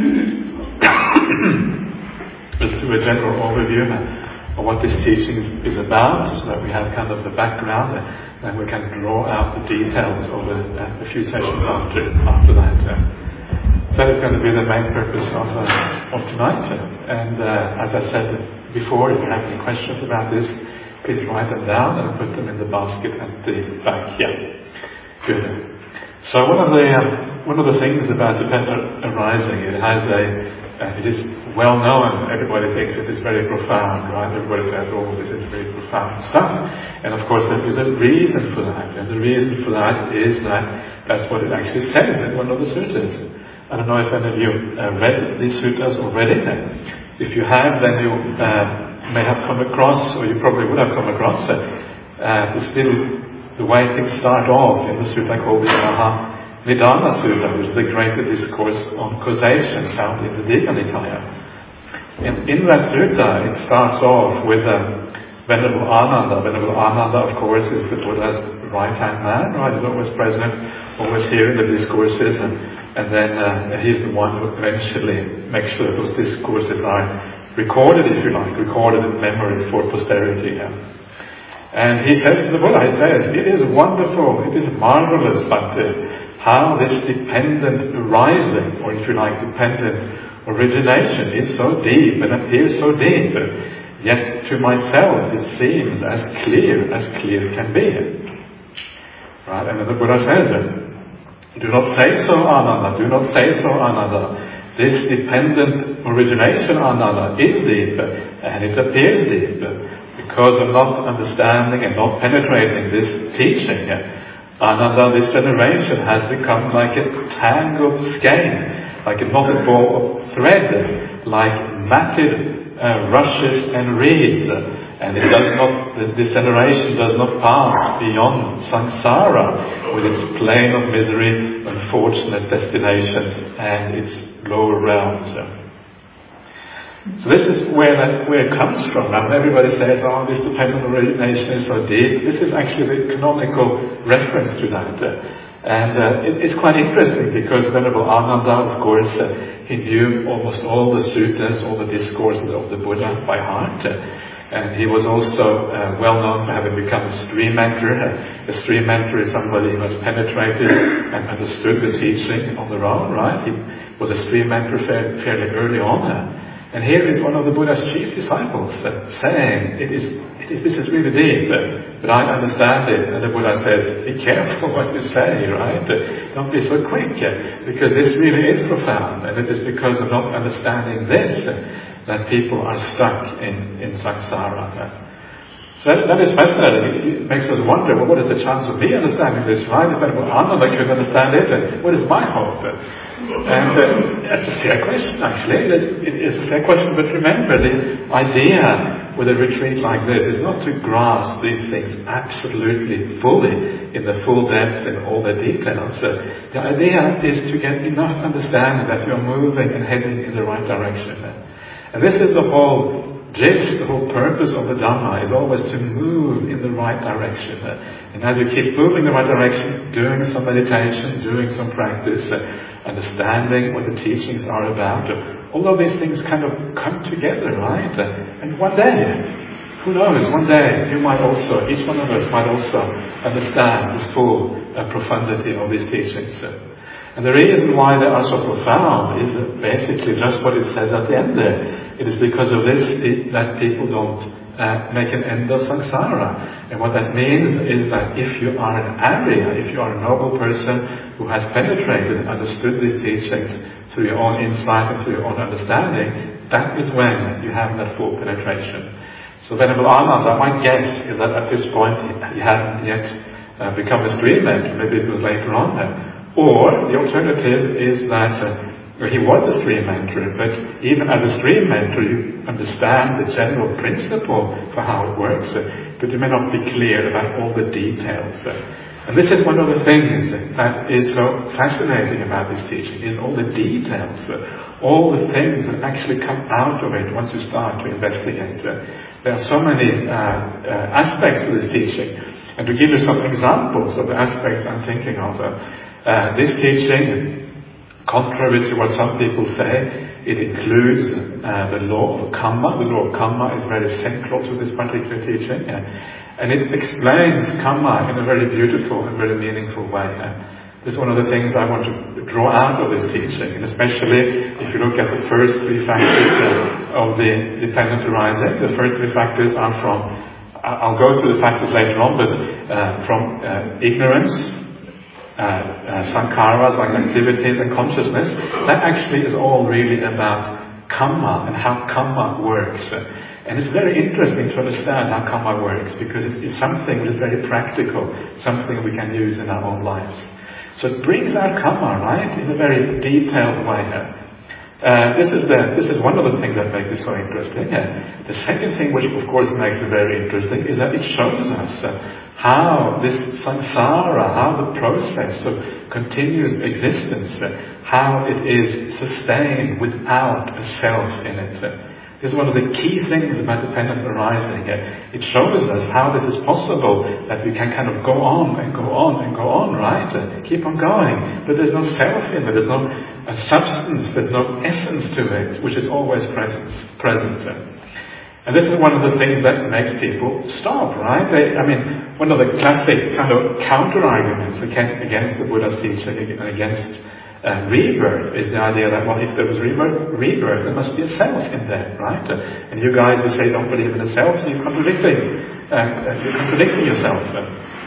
A: Let's do a general overview of what this teaching is about, so that we have kind of the background, and we can draw out the details of a few sessions after that. That is going to be the main purpose of tonight. And as I said before, if you have any questions about this, please write them down and put them in the basket at the back. Yeah, good. So one of the things about dependent arising, it is well known. Everybody thinks it is very profound, right? Everybody says, "Oh, this is very profound stuff." And of course, there is a reason for that. And the reason for that is that that's what it actually says in one of the suttas. I don't know if any of you read these suttas already. If you have, then you may have come across, or you probably would have come across, the way things start off in the sutta called the Mahanidana Sutta, which is the greater discourse on causation found in the Digha Nikaya. In that sutta, it starts off with Venerable Ananda. Venerable Ananda, of course, is the Buddha's right-hand man, right? He's always present, always hearing the discourses, and then he's the one who eventually makes sure that those discourses are recorded, if you like, recorded in memory for posterity. And he says to the Buddha, he says, "It is wonderful, it is marvelous, but how this dependent arising, or if you like, dependent origination is so deep and appears so deep, yet to myself it seems as clear can be." Right? And then the Buddha says that, do not say so, Ananda, do not say so, Ananda. This dependent origination, Ananda, is deep, and it appears deep. Because of not understanding and not penetrating this teaching, Ananda, this generation has become like a tangled skein, like a knotted ball of thread, like matted rushes and reeds. And it does not, this generation does not pass beyond samsara with its plane of misery, unfortunate destinations, and its lower realms. So this is where it comes from. And everybody says, oh, this dependent origination is so deep. This is actually the canonical reference to that. And it's quite interesting because Venerable Ananda, of course, he knew almost all the suttas, all the discourses of the Buddha by heart. And he was also well known for having become a stream mentor. A stream mentor is somebody who has penetrated and understood the teaching on their own, right? He was a stream mentor fairly early on. And here is one of the Buddha's chief disciples saying, this is really deep, but I understand it. And the Buddha says, be careful what you say, right? Don't be so quick, because this really is profound. And it is because of not understanding this that people are stuck in samsara. So that is fascinating. It makes us wonder, well, what is the chance of me understanding this, right? If Ananda could understand it, what is my hope? And that's a fair question, actually. It is a fair question, but remember, the idea with a retreat like this is not to grasp these things absolutely fully, in the full depth, in all the details. The idea is to get enough understanding that you're moving and heading in the right direction. And this is the whole gist, the whole purpose of the Dhamma, is always to move in the right direction. And as you keep moving in the right direction, doing some meditation, doing some practice, understanding what the teachings are about, all of these things kind of come together, right? And one day, who knows, one day you might also, each one of us might also understand the full profundity of these teachings. And the reason why they are so profound is basically just what it says at the end there. It is because of this that people don't make an end of samsara. And what that means is that if you are an Arya, if you are a noble person who has penetrated and understood these teachings through your own insight and through your own understanding, that is when you have that full penetration. So Venerable Ananda, my guess is that at this point he hadn't yet become a stream mentor. Maybe it was later on. Or the alternative is that he was a stream mentor, but even as a stream mentor you understand the general principle for how it works, but you may not be clear about all the details. And this is one of the things that is so fascinating about this teaching, is all the details, all the things that actually come out of it once you start to investigate. There are so many aspects to this teaching. And to give you some examples of the aspects I'm thinking of, this teaching, contrary to what some people say, it includes the law of karma. The law of karma is very central to this particular teaching, and it explains karma in a very beautiful and very meaningful way. This is one of the things I want to draw out of this teaching, and especially if you look at the first three factors of the dependent arising. The first three factors are from, I'll go through the factors later on, but from ignorance, sankharas, like activities, and consciousness. That actually is all really about karma and how karma works. And it's very interesting to understand how karma works, because it's something that is very practical, something we can use in our own lives. So it brings out karma, right, in a very detailed way. This is one of the things that makes it so interesting. The second thing, which of course makes it very interesting, is that it shows us how this samsara, how the process of continuous existence, how it is sustained without a self in it. This is one of the key things about dependent arising. It shows us how this is possible, that we can kind of go on and go on and go on, right? Keep on going. But there's no self in it, there's no substance, there's no essence to it, which is always present. And this is one of the things that makes people stop, right? One of the classic kind of counter-arguments against the Buddha's teaching and against rebirth is the idea that, well, if there was rebirth, there must be a self in there, right? And you guys who say don't believe in a self, so you're contradicting yourself.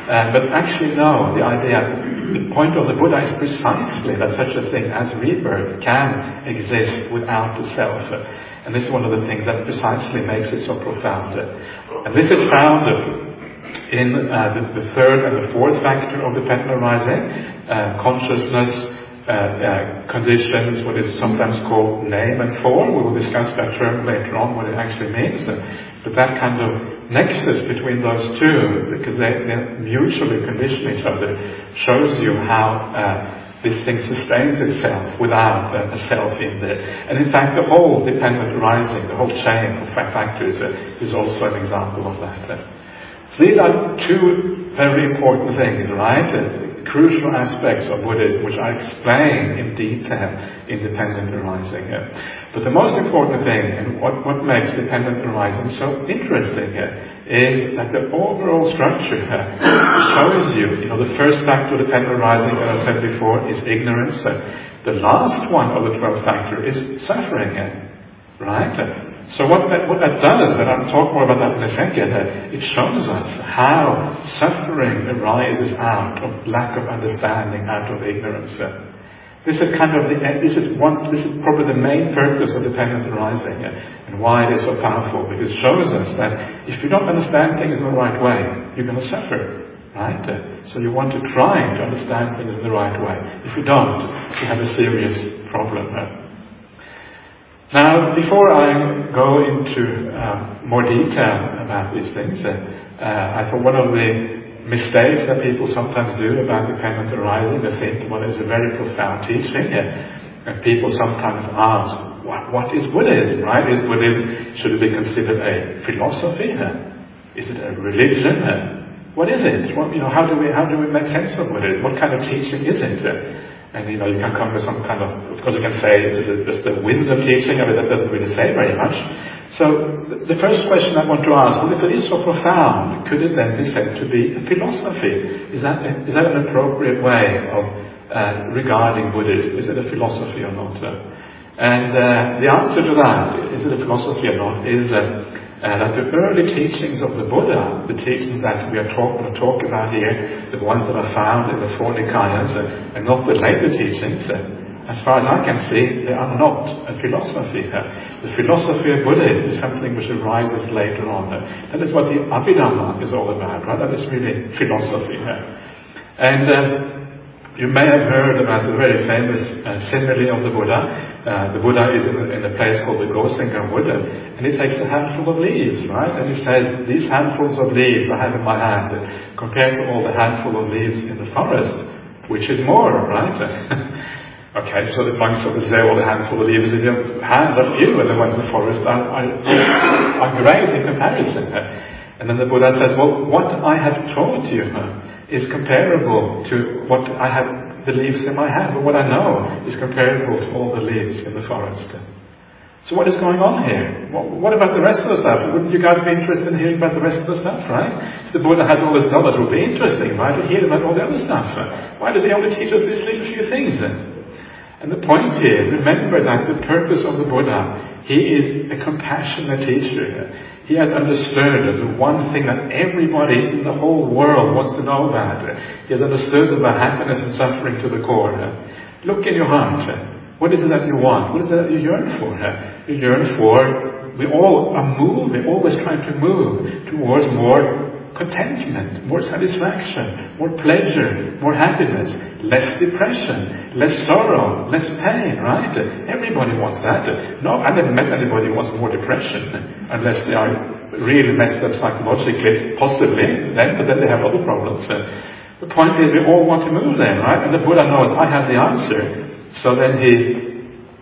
A: But actually no, the point of the Buddha is precisely that such a thing as rebirth can exist without the self. And this is one of the things that precisely makes it so profound. And this is found in the third and the fourth factor of dependent arising, consciousness, conditions, what is sometimes called name and form. We will discuss that term later on, what it actually means. But that kind of nexus between those two, because they mutually condition each other, shows you how this thing sustains itself without a self in there. And in fact, the whole dependent arising, the whole chain of factors is also an example of that. So these are two very important things, right? Crucial aspects of Buddhism, which I explain in detail in dependent arising. But the most important thing, and what makes dependent arising so interesting is that the overall structure shows you, the first factor of dependent arising, as I said before, is ignorance. The last one of the 12th factor is suffering. Right? So what that does, and I'll talk more about that in a second, it shows us how suffering arises out of lack of understanding, out of ignorance. This is probably the main purpose of dependent arising, and why it is so powerful, because it shows us that if you don't understand things in the right way, you're going to suffer. Right? So you want to try to understand things in the right way. If you don't, you have a serious problem. Now, before I go into more detail about these things, I thought one of the mistakes that people sometimes do about dependent arising, they think, well, it's a very profound teaching, and people sometimes ask, what is Buddhism, right? Is Buddhism, should it be considered a philosophy? Is it a religion? What is it? How do we make sense of Buddhism? What kind of teaching is it? And you can come with some kind of course you can say it's just a wisdom teaching, that doesn't really say very much. So the first question I want to ask, well, if it is so profound, could it then be said to be a philosophy? Is that an appropriate way of regarding Buddhism? Is it a philosophy or not? And the answer to that, is it a philosophy or not, is that the early teachings of the Buddha, the teachings that we are going to talk about here, the ones that are found in the four Nikayas, and not the later teachings, as far as I can see, they are not a philosophy. The philosophy of Buddhism is something which arises later on. That is what the Abhidhamma is all about, right? That is really philosophy. And you may have heard about the very famous simile of the Buddha. The Buddha is in a place called the Gosinga Wood, and he takes a handful of leaves, right? And he says, these handfuls of leaves I have in my hand, compared to all the handful of leaves in the forest, which is more, right? Okay, so the monks of the say, well, the handful of leaves in your hand are few, and the ones in the forest are great in comparison. And then the Buddha said, well, what I have taught you is comparable to what I have the leaves in my hand, but what I know is comparable to all the leaves in the forest. So what is going on here? What about the rest of the stuff? Wouldn't you guys be interested in hearing about the rest of the stuff, right? If the Buddha has all this knowledge, it would be interesting, right, to hear about all the other stuff. Why does he only teach us these little few things then? And the point here, remember that the purpose of the Buddha, he is a compassionate teacher. He has understood the one thing that everybody in the whole world wants to know about. He has understood about happiness and suffering to the core. Look in your heart. What is it that you want? What is it that you yearn for? You yearn for, we all are moving, always trying to move towards more contentment, more satisfaction, more pleasure, more happiness, less depression, less sorrow, less pain, right? Everybody wants that. No, I never met anybody who wants more depression, unless they are really messed up psychologically, possibly, but then they have other problems. The point is we all want to move there, right? And the Buddha knows I have the answer. So then he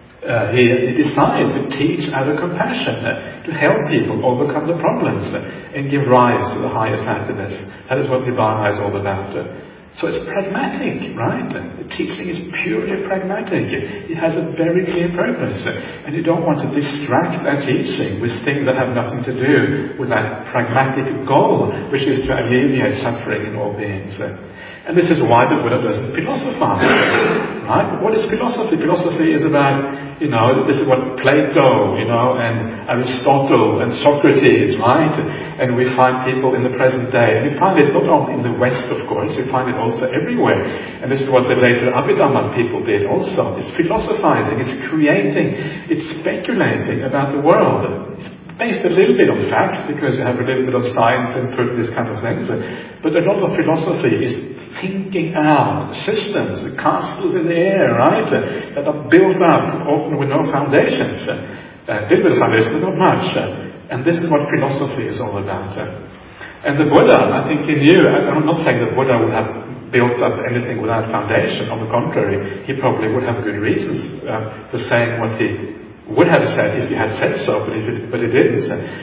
A: decides to teach out of compassion, to help people overcome the problems and give rise to the highest happiness. That is what Nibbana is all about. So it's pragmatic, right? The teaching is purely pragmatic. It has a very clear purpose. And you don't want to distract that teaching with things that have nothing to do with that pragmatic goal, which is to alleviate suffering in all beings. And this is why the Buddha doesn't philosophize. Right? But what is philosophy? Philosophy is about this is what Plato, and Aristotle and Socrates, right? And we find people in the present day. And we find it not only in the West, of course, we find it also everywhere. And this is what the later Abhidhamma people did also. It's philosophizing, it's creating, it's speculating about the world. It's based a little bit on fact, because you have a little bit of science input, this kind of things. But a lot of philosophy is thinking out systems, castles in the air, right? That are built up, often with no foundations. A little bit of foundations, but not much. And this is what philosophy is all about. And the Buddha, I think he knew, I'm not saying the Buddha would have built up anything without foundation. On the contrary, he probably would have good reasons for saying what he would have said if he had said so, but he didn't.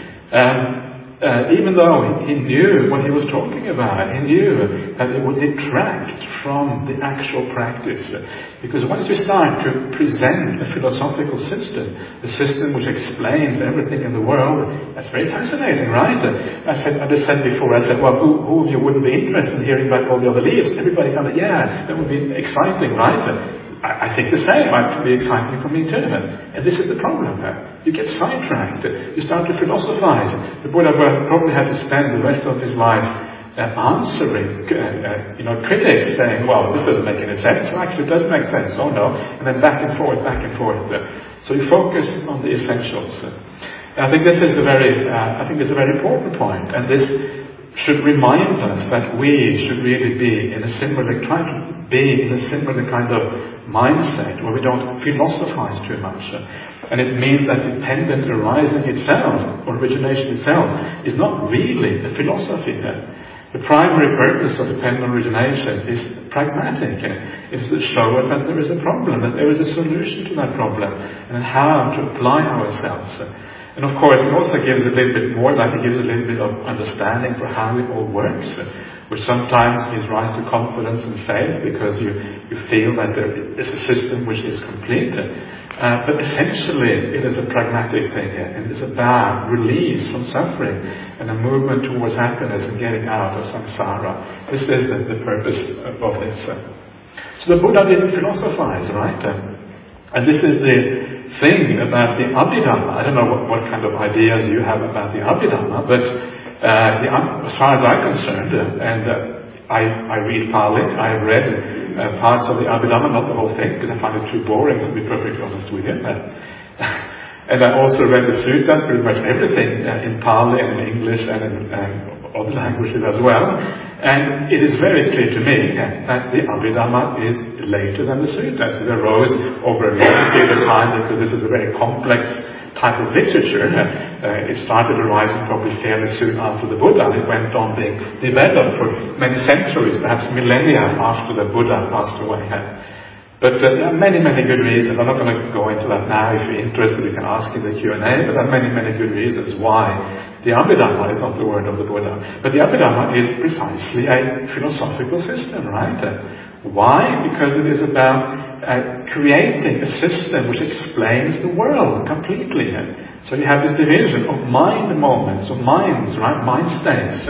A: Even though he knew what he was talking about, he knew that it would detract from the actual practice. Because once you start to present a philosophical system, a system which explains everything in the world, that's very fascinating, right? I just said before, well, who of you wouldn't be interested in hearing about all the other leaves? Everybody kind of, yeah, that would be exciting, right? I think the same. It would be exciting for me too. And this is the problem. You get sidetracked. You start to philosophize. The Buddha probably had to spend the rest of his life answering critics saying, well, this doesn't make any sense. Well, actually, it does make sense. Oh no. And then back and forth. So you focus on the essentials. And I think this is a very important point. And this should remind us that we should really be try to be in a similar kind of mindset where we don't philosophize too much. And it means that dependent arising itself, or origination itself, is not really a philosophy. The primary purpose of dependent origination is pragmatic. It is to show us that there is a problem, that there is a solution to that problem, and how to apply ourselves. And of course, it also gives a little bit more, it gives a little bit of understanding for how it all works, which sometimes gives rise to confidence and faith, because you feel that there is a system which is complete. But essentially, it is a pragmatic thing, and it's about release from suffering and a movement towards happiness and getting out of samsara. This is the purpose of this. So the Buddha didn't philosophize, right? And this is the thing about the Abhidhamma. I don't know what kind of ideas you have about the Abhidhamma, but as far as I'm concerned, I read Pali, I have read parts of the Abhidhamma, not the whole thing, because I find it too boring, to be perfectly honest with you. And I also read the suttas, pretty much everything in Pali and in English and in other languages as well. And it is very clear to me that the Abhidhamma is later than the suttas. It arose over a long period of time, because this is a very complex type of literature. It started arising probably fairly soon after the Buddha. It went on being developed for many centuries, perhaps millennia after the Buddha passed away. But there are many, many good reasons. I'm not going to go into that now. If you're interested, you can ask in the Q&A. But there are many, many good reasons why the Abhidhamma is not the word of the Buddha. But the Abhidhamma is precisely a philosophical system, right? Why? Because it is about creating a system which explains the world completely. So you have this division of mind moments, of minds, right? Mind states,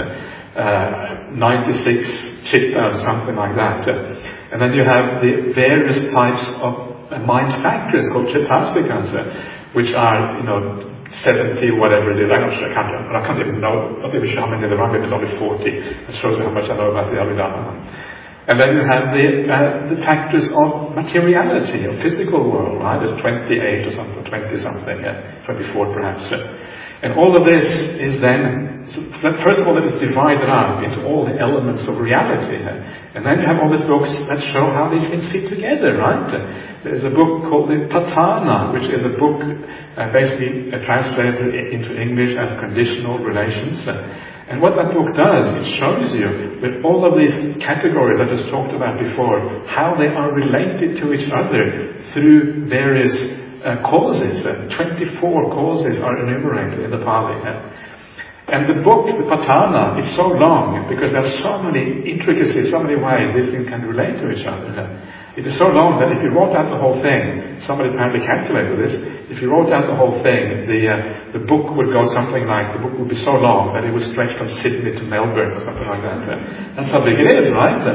A: 96 chitta, something like that. And then you have the various types of mind factors called chittasikas, which are, 70, whatever it is. I'm not sure, I can't even know, not even sure how many there are, maybe it's only 40. It shows you how much I know about the Abhidhamma. And then you have the factors of materiality, of physical world, right? There's 28 or something, 20 something, 24 perhaps. And all of this is then, first of all, it is divided up into all the elements of reality. And then you have all these books that show how these things fit together, right? There's a book called the Patana, which is a book basically translated into English as Conditional Relations. And what that book does, it shows you with all of these categories I just talked about before, how they are related to each other through various causes. 24 causes are enumerated in the Pali. And the book, the Patana, is so long because there are so many intricacies, so many ways these things can relate to each other. It is so long that if you wrote out the whole thing, somebody apparently calculated this, if you wrote out the whole thing, the book would go something like, the book would be so long that it would stretch from Sydney to Melbourne or something like that. That's how big it is, right?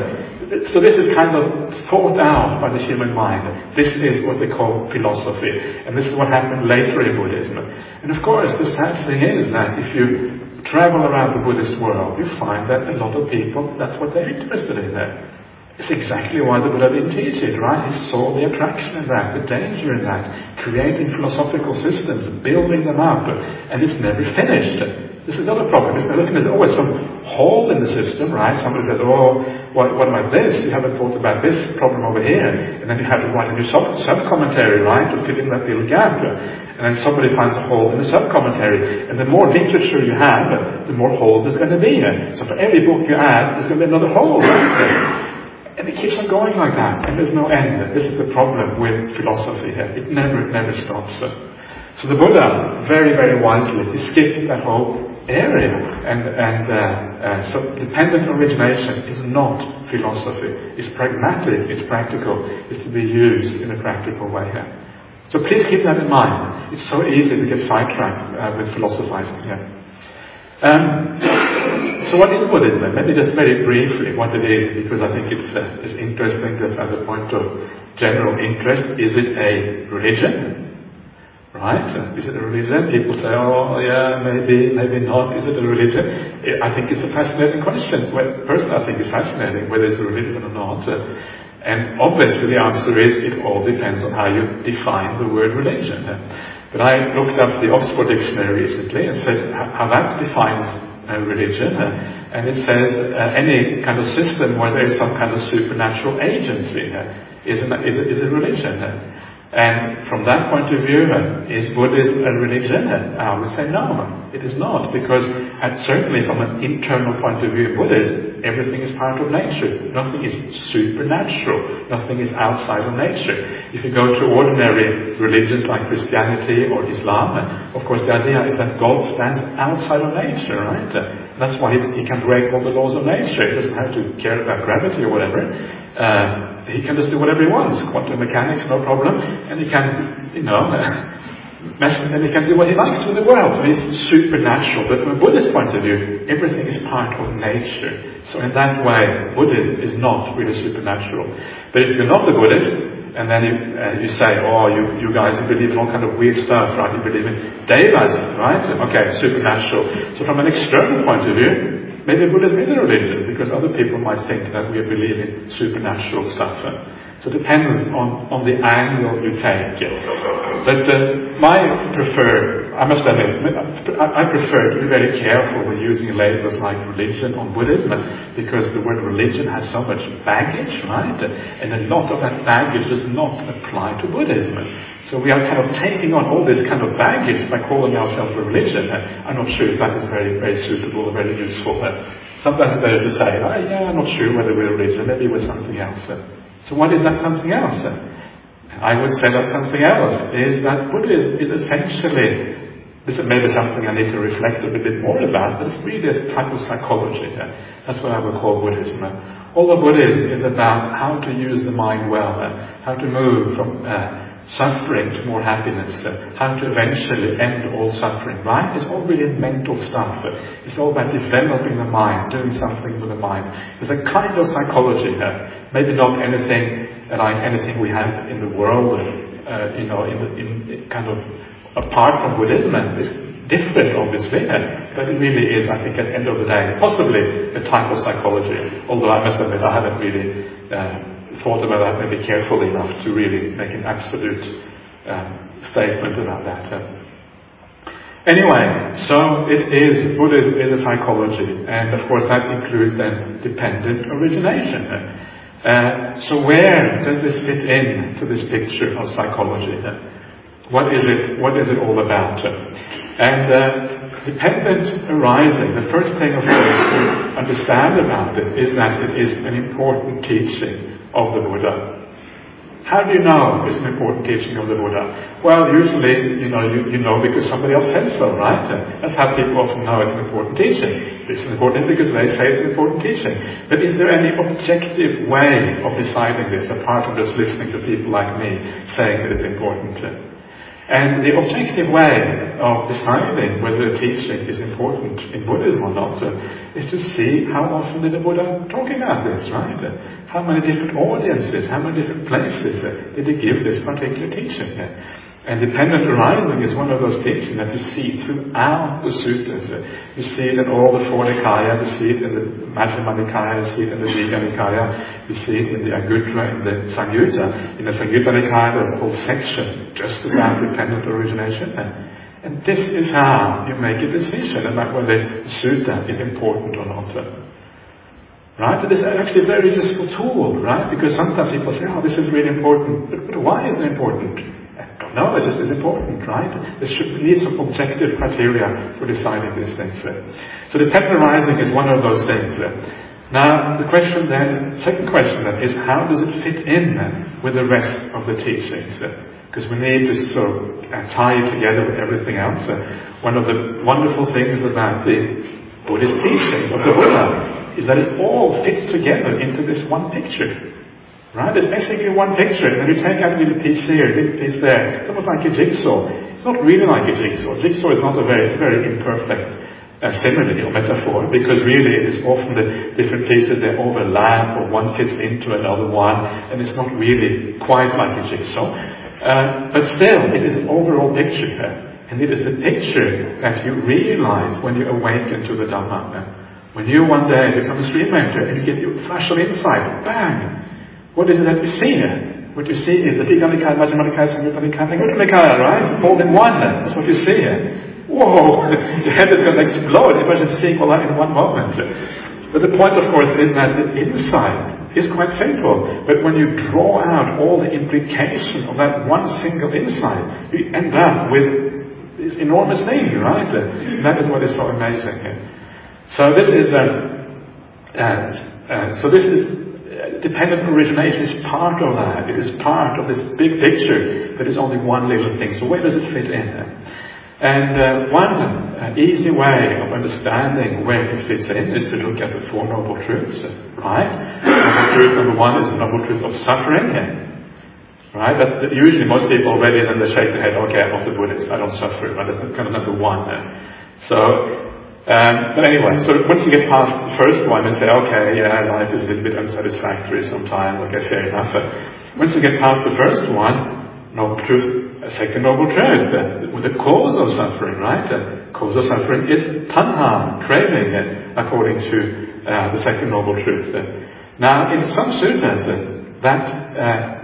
A: So this is kind of thought out by the human mind. This is what they call philosophy. And this is what happened later in Buddhism. And of course, the sad thing is that if you travel around the Buddhist world, you find that a lot of people, that's what they're interested in there. It's exactly why the Buddha didn't teach it, right? He saw the attraction in that, the danger in that, creating philosophical systems, building them up, and it's never finished. This is not a problem. There's always some hole in the system, right? Somebody says, oh, what about this? You haven't thought about this problem over here. And then you have to write a new sub-commentary, right, to fill in that little gap. And then somebody finds a hole in the sub-commentary. And the more literature you have, the more holes there's going to be. So for every book you add, there's going to be another hole, right? And it keeps on going like that, and there's no end. This is the problem with philosophy here. It never stops. So the Buddha, very, very wisely, he skipped that whole area. And so dependent origination is not philosophy. It's pragmatic, it's practical, it's to be used in a practical way here. So please keep that in mind. It's so easy to get sidetracked with philosophizing here. So what is Buddhism? Maybe just very briefly what it is, because I think it's interesting just as a point of general interest. Is it a religion? Right? Is it a religion? People say, oh yeah, maybe not. Is it a religion? I think it's a fascinating question. Well, personally I think it's fascinating whether it's a religion or not. And obviously the answer is it all depends on how you define the word religion. But I looked up the Oxford Dictionary recently and said how that defines religion, and it says any kind of system where there is some kind of supernatural agency is a religion. And from that point of view, is Buddhism a religion? I would say no, it is not, because certainly from an internal point of view in Buddhism, everything is part of nature. Nothing is supernatural. Nothing is outside of nature. If you go to ordinary religions like Christianity or Islam, of course the idea is that God stands outside of nature, right? That's why he can break all the laws of nature. He doesn't have to care about gravity or whatever. He can just do whatever he wants. Quantum mechanics, no problem. And he can, and he can do what he likes with the world. So he's supernatural. But from a Buddhist point of view, everything is part of nature. So in that way, Buddhism is not really supernatural. But if you're not a Buddhist, and then you say, oh, you guys, you believe in all kind of weird stuff, right? You believe in devas, right? Okay, supernatural. So from an external point of view, maybe Buddhism is a religion, because other people might think that we believe in supernatural stuff. So it depends on the angle you take. But I must admit, I prefer to be very careful when using labels like religion on Buddhism, because the word religion has so much baggage, right? And a lot of that baggage does not apply to Buddhism. So we are kind of taking on all this kind of baggage by calling ourselves a religion. I'm not sure if that is very, very suitable or very useful. Sometimes it's better to say, I'm not sure whether we're a religion, maybe we're something else. So what is that something else? I would say that something else is that Buddhism is essentially, this is maybe something I need to reflect a bit more about, but it's really a type of psychology. That's what I would call Buddhism. All of Buddhism is about how to use the mind well, how to move from suffering to more happiness, how to eventually end all suffering, right? It's all really mental stuff. It's all about developing the mind, doing something with the mind. There's a kind of psychology here, maybe not anything like anything we have in the world, in kind of apart from Buddhism. It's different, obviously, but it really is, I think, at the end of the day, possibly a type of psychology. Although I must admit, I haven't really thought about that maybe carefully enough to really make an absolute statement about that. Anyway, so Buddhism is a psychology, and of course that includes then dependent origination. So where does this fit in to this picture of psychology? What is it all about? And dependent arising, the first thing of course to understand about it is that it is an important teaching of the Buddha. How do you know it's an important teaching of the Buddha? Well, usually, you know because somebody else said so, right? That's how people often know it's an important teaching. It's important because they say it's an important teaching. But is there any objective way of deciding this, apart from just listening to people like me saying that it's important? And the objective way of deciding whether a teaching is important in Buddhism or not is to see how often did the Buddha talk about this, right? How many different audiences, how many different places did he give this particular teaching? And dependent arising is one of those teachings that you see throughout the sutras. You see it in all the four Nikayas, you see it in the Majjhima Nikaya, you see it in the Digha Nikaya, you see it in the Anguttara, in the Samyutta. In the Samyutta Nikaya there's a whole section just about dependent origination. And this is how you make a decision about whether the sutta is important or not. Right? It is actually a very useful tool, right? Because sometimes people say, oh, this is really important. But why is it important? No, it just is important, right? There should be some objective criteria for deciding these things. So dependent arising is one of those things. Now, the question then, second question then, is how does it fit in with the rest of the teachings? Because we need to sort of tie it together with everything else. One of the wonderful things about the Buddhist teaching of the Buddha is that it all fits together into this one picture. Right? It's basically one picture, and then you take out a little piece here, a little piece there. It's almost like a jigsaw. It's not really like a jigsaw. Jigsaw is not it's a very imperfect simile or metaphor, because really it is often the different pieces, they overlap, or one fits into another one, and it's not really quite like a jigsaw. But still, it is an overall picture, and it is the picture that you realize when you awaken to the Dhamma. When you one day become a stream enter, and you get your flash of insight, bang! What is it that you see here? What you see is the Digha Nikaya, Majjhima Nikaya, Samyutta Nikaya, Anguttara Nikaya, right? All in one. That's what you see here. Whoa! Your head is going to explode. Imagine seeing all that in one moment. But the point, of course, is that the insight is quite simple. But when you draw out all the implications of that one single insight, you end up with this enormous thing, right? And that is what is so amazing here. So this is dependent origination is part of that. It is part of this big picture that is only one little thing. So where does it fit in? And one easy way of understanding where it fits in is to look at the Four Noble Truths. Right? Noble truth number one is the Noble Truth of suffering. Right? That's usually most people already, then they shake their head, okay, I'm not a Buddhist, I don't suffer. But that's kind of number one. But anyway, so once you get past the first one and say, okay, yeah, life is a little bit unsatisfactory sometimes, okay, fair enough. Once you get past the first one, Noble Truth, a second Noble Truth, with the cause of suffering, right? The cause of suffering is tanha, craving, according to the second Noble Truth. Now, in some sutras, that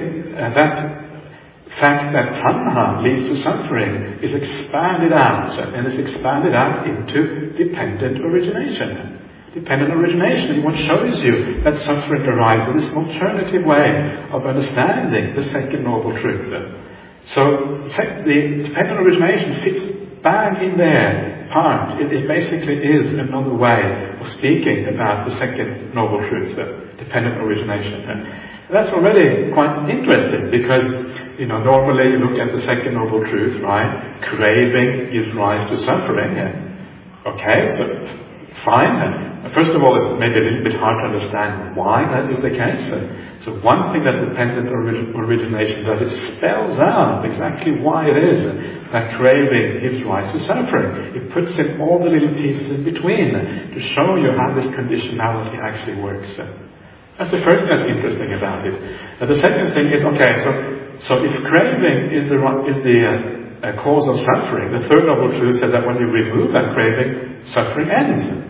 A: fact that tanha leads to suffering is expanded out, and is expanded out into dependent origination. Dependent origination, what shows you that suffering arises is an alternative way of understanding the second Noble Truth. So the dependent origination fits bang in there part. It basically is another way of speaking about the second Noble Truth, dependent origination. And that's already quite interesting because normally you look at the second Noble Truth, right? Craving gives rise to suffering. Okay, so fine. First of all, it's maybe a little bit hard to understand why that is the case. So one thing that dependent origination does, it spells out exactly why it is that craving gives rise to suffering. It puts in all the little pieces in between to show you how this conditionality actually works. That's the first thing that's interesting about it. The second thing is, okay, so if craving is the cause of suffering, the third Noble Truth says that when you remove that craving, suffering ends.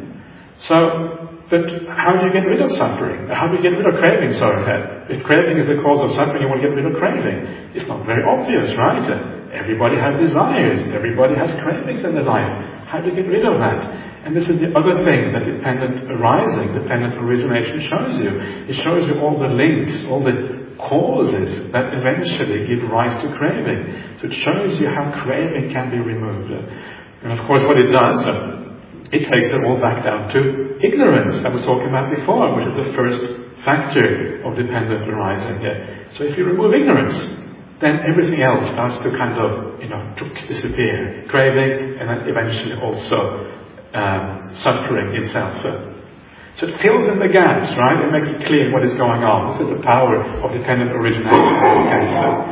A: But how do you get rid of suffering? How do you get rid of craving? If craving is the cause of suffering, you want to get rid of craving. It's not very obvious, right? Everybody has desires. Everybody has cravings in their life. How do you get rid of that? And this is the other thing that dependent arising, dependent origination shows you. It shows you all the links, all the causes that eventually give rise to craving. So it shows you how craving can be removed. And of course what it does, it takes it all back down to ignorance that we were talking about before, which is the first factor of dependent arising. So if you remove ignorance, then everything else starts to kind of, disappear. Craving, and then eventually also suffering itself. So it fills in the gaps, right? It makes it clear what is going on. This is the power of dependent origination in this case.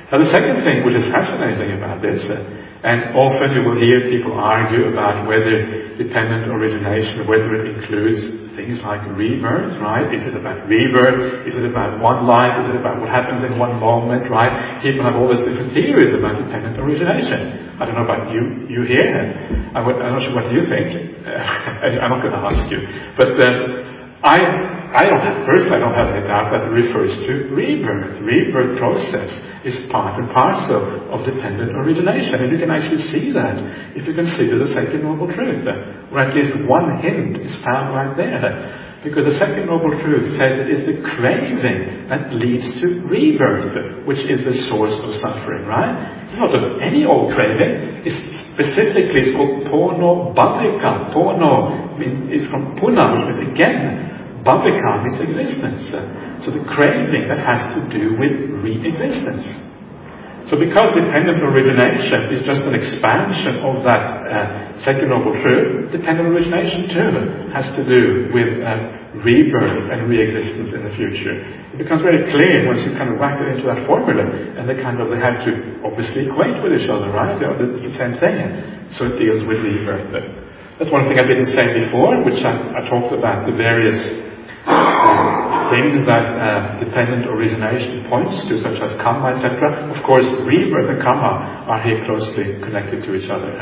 A: Now the second thing which is fascinating about this, and often you will hear people argue about whether dependent origination, whether it includes things like rebirth, right? Is it about rebirth? Is it about one life? Is it about what happens in one moment, right? People have all these different theories about dependent origination. I don't know about you here. I'm not sure what you think. I'm not going to ask you. But I don't have any doubt that it refers to rebirth. Rebirth process is part and parcel of dependent origination. And you can actually see that if you consider the second noble truth, where at least one hint is found right there. Because the second noble truth says it is the craving that leads to rebirth, which is the source of suffering, right? It's not just any old craving. It's called porno bhavika. Porno is from puna, which means again. Bhavika means existence. So the craving that has to do with re-existence. So because dependent origination is just an expansion of that second noble truth, dependent origination too has to do with rebirth and re-existence in the future. It becomes very clear once you kind of whack it into that formula, and they have to obviously equate with each other, right? It's the same thing. So it deals with rebirth. That's one thing I didn't say before, which I talked about the various things that dependent origination points to, such as karma, etc. Of course, rebirth and karma are here closely connected to each other.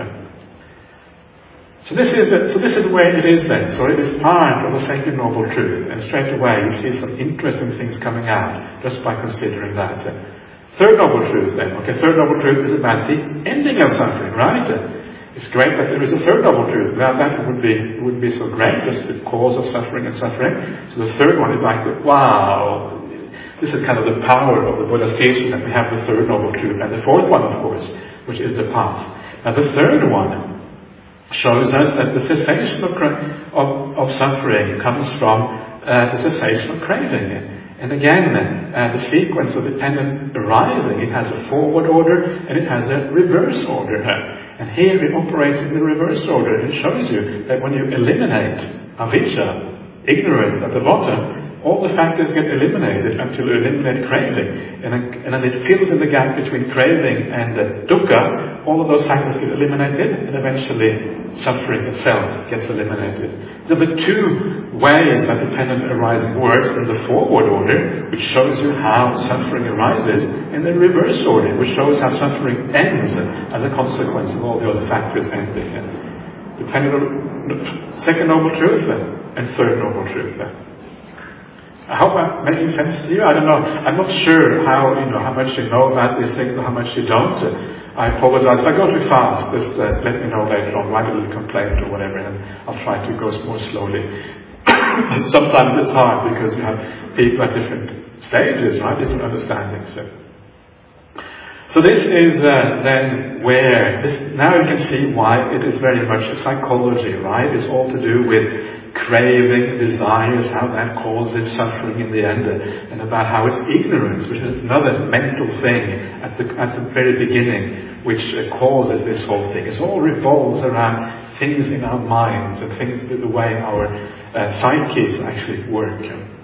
A: So this is where it is then. So it is part of the second noble truth, and straight away you see some interesting things coming out just by considering that. Third noble truth then. Okay, third noble truth is about the ending of suffering, right? It's great that there is a third noble truth. Now that wouldn't be so great, just the cause of suffering and suffering. So the third one is like, wow, this is kind of the power of the Buddha's teaching, that we have the third noble truth. And the fourth one, of course, which is the path. Now the third one shows us that the cessation of suffering comes from the cessation of craving. And again, the sequence of dependent arising, it has a forward order and it has a reverse order. And here it operates in the reverse order. It shows you that when you eliminate avijja, ignorance at the bottom, all the factors get eliminated until you eliminate craving. And then it fills in the gap between craving and dukkha. All of those factors get eliminated, and eventually suffering itself gets eliminated. There are two ways that dependent arising works: in the forward order, which shows you how suffering arises, and the reverse order, which shows how suffering ends as a consequence of all the other factors ending. Second noble truth and third noble truth. I hope I'm making sense to you. I don't know. I'm not sure how much you know about these things or how much you don't. I apologize. If I go too fast, just let me know later on. Write a little complaint or whatever, and I'll try to go more slowly. Sometimes it's hard because you have people at different stages, right? Different understandings. So this is then where now you can see why it is very much psychology, right? It's all to do with craving, desires, how that causes suffering in the end, and about how it's ignorance, which is another mental thing at the very beginning, which causes this whole thing. It all revolves around things in our minds and things with the way our psyches actually work.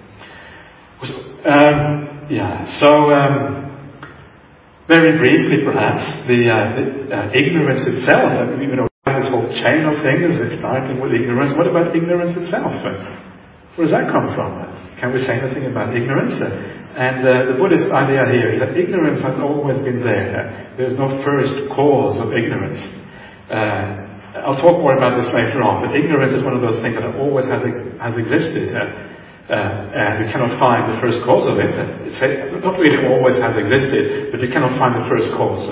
A: Very briefly, perhaps, the ignorance itself. This whole chain of things is starting with ignorance. What about ignorance itself? Where does that come from? Can we say anything about ignorance? And the Buddhist idea here is that ignorance has always been there. There's no first cause of ignorance. I'll talk more about this later on, but ignorance is one of those things that always has existed. And we cannot find the first cause of it. It's not really always has existed, but we cannot find the first cause.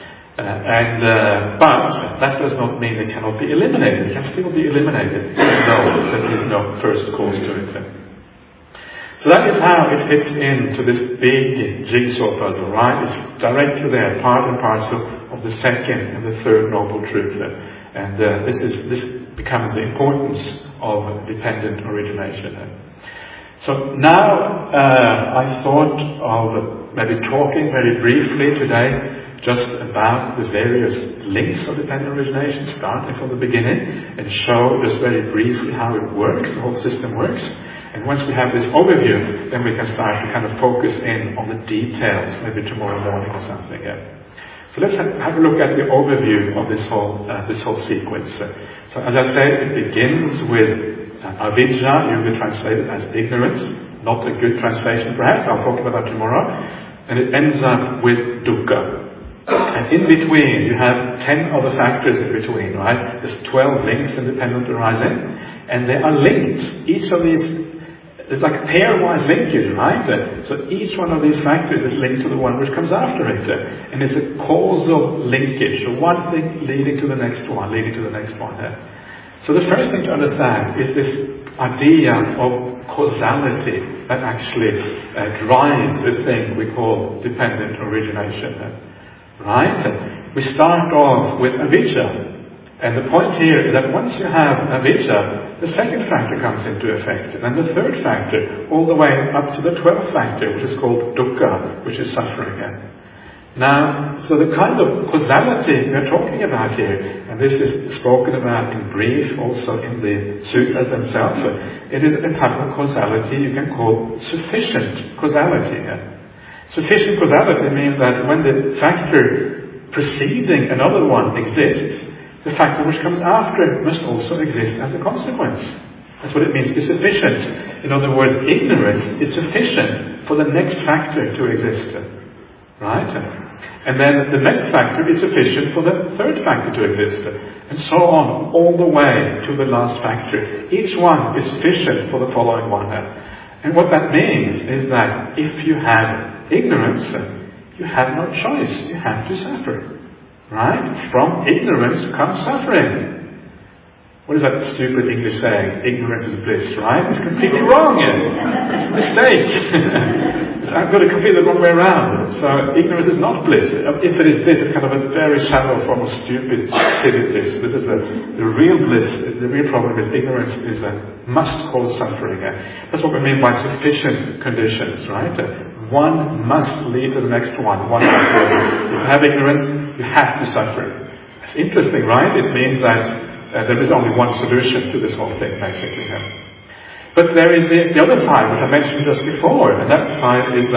A: But that does not mean it cannot be eliminated. It can still be eliminated, even though there is no first cause to it. So that is how it fits into this big jigsaw puzzle, right? It's directly there, part and parcel of the second and the third noble truth. And this becomes the importance of dependent origination. So now I thought of maybe talking very briefly today just about the various links of dependent origination, starting from the beginning, and show just very briefly how it works, the whole system works. And once we have this overview, then we can start to kind of focus in on the details, maybe tomorrow morning or something. So let's have a look at the overview of this whole sequence. So as I said, it begins with avidya, usually translated as ignorance. Not a good translation perhaps, I'll talk about that tomorrow. And it ends up with dukkha. And in between, you have 10 other factors in between, right? There's 12 links in dependent arising, and they are linked. Each of these, it's like pairwise linkage, right? So each one of these factors is linked to the one which comes after it. And it's a causal linkage. So one thing leading to the next one, leading to the next one. So the first thing to understand is this idea of causality that actually drives this thing we call dependent origination. Right? We start off with avidya. And the point here is that once you have avidya, the second factor comes into effect. And then the third factor, all the way up to the 12th factor, which is called dukkha, which is suffering. Now, so the kind of causality we're talking about here, and this is spoken about in brief also in the sutras themselves, it is a type of causality you can call sufficient causality. Sufficient causality means that when the factor preceding another one exists, the factor which comes after it must also exist as a consequence. That's what it means to be sufficient. In other words, ignorance is sufficient for the next factor to exist. Right? And then the next factor is sufficient for the third factor to exist. And so on, all the way to the last factor. Each one is sufficient for the following one. And what that means is that if you have ignorance, you have no choice. You have to suffer. Right? From ignorance comes suffering. What is that stupid English saying? Ignorance is bliss, right? It's completely wrong. It's a mistake. I've got it completely the wrong way around. So ignorance is not bliss. If it is bliss, it's kind of a very shallow form of stupid, silly bliss. This is the real bliss. The real problem is ignorance is must cause suffering. That's what we mean by sufficient conditions, right? One must lead to the next one. One after the other. If you have ignorance, you have to suffer. It's interesting, right? It means that there is only one solution to this whole thing, basically. But there is the other side, which I mentioned just before, and that side is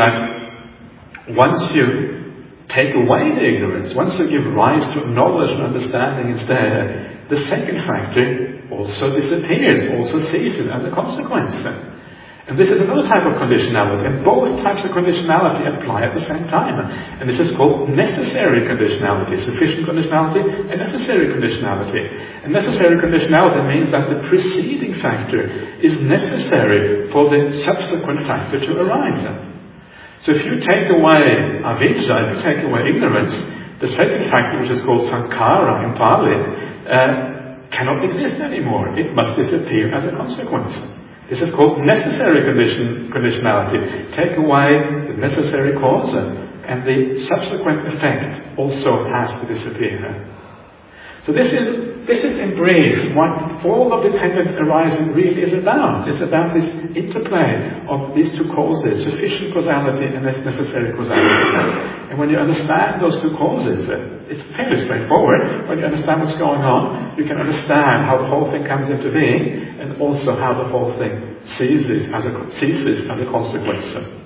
A: that once you take away the ignorance, once you give rise to knowledge and understanding instead, the second factor also disappears, also ceases as a consequence. And this is another type of conditionality, and both types of conditionality apply at the same time. And this is called necessary conditionality, sufficient conditionality and necessary conditionality. And necessary conditionality means that the preceding factor is necessary for the subsequent factor to arise. So if you take away avidya, if you take away ignorance, the second factor, which is called sankhara in Pali, cannot exist anymore. It must disappear as a consequence. This is called necessary conditionality. Take away the necessary cause, and the subsequent effect also has to disappear. So this is in brief what all of dependent arising really is about. It's about this interplay of these two causes, sufficient causality and necessary causality. And when you understand those two causes, it's fairly straightforward. When you understand what's going on, you can understand how the whole thing comes into being, and also how the whole thing ceases as a consequence.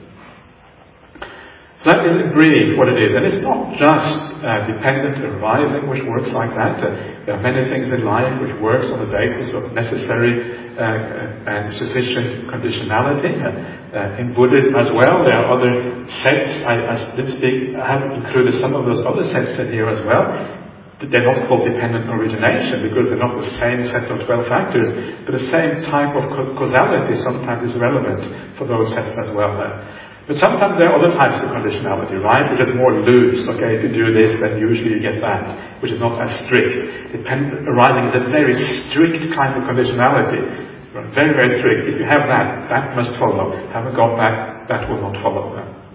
A: So that is in brief what it is. And it's not just dependent arising which works like that. There are many things in life which works on the basis of necessary and sufficient conditionality. In Buddhism as well, there are other sets. I have included some of those other sets in here as well. They're not called dependent origination because they're not the same set of 12 factors, but the same type of causality sometimes is relevant for those sets as well. But sometimes there are other types of conditionality, right? Which is more loose. Okay, if you do this, then usually you get that, which is not as strict. Dependent arising is a very strict kind of conditionality. Right? Very, very strict. If you have that, that must follow. Haven't got that, that will not follow.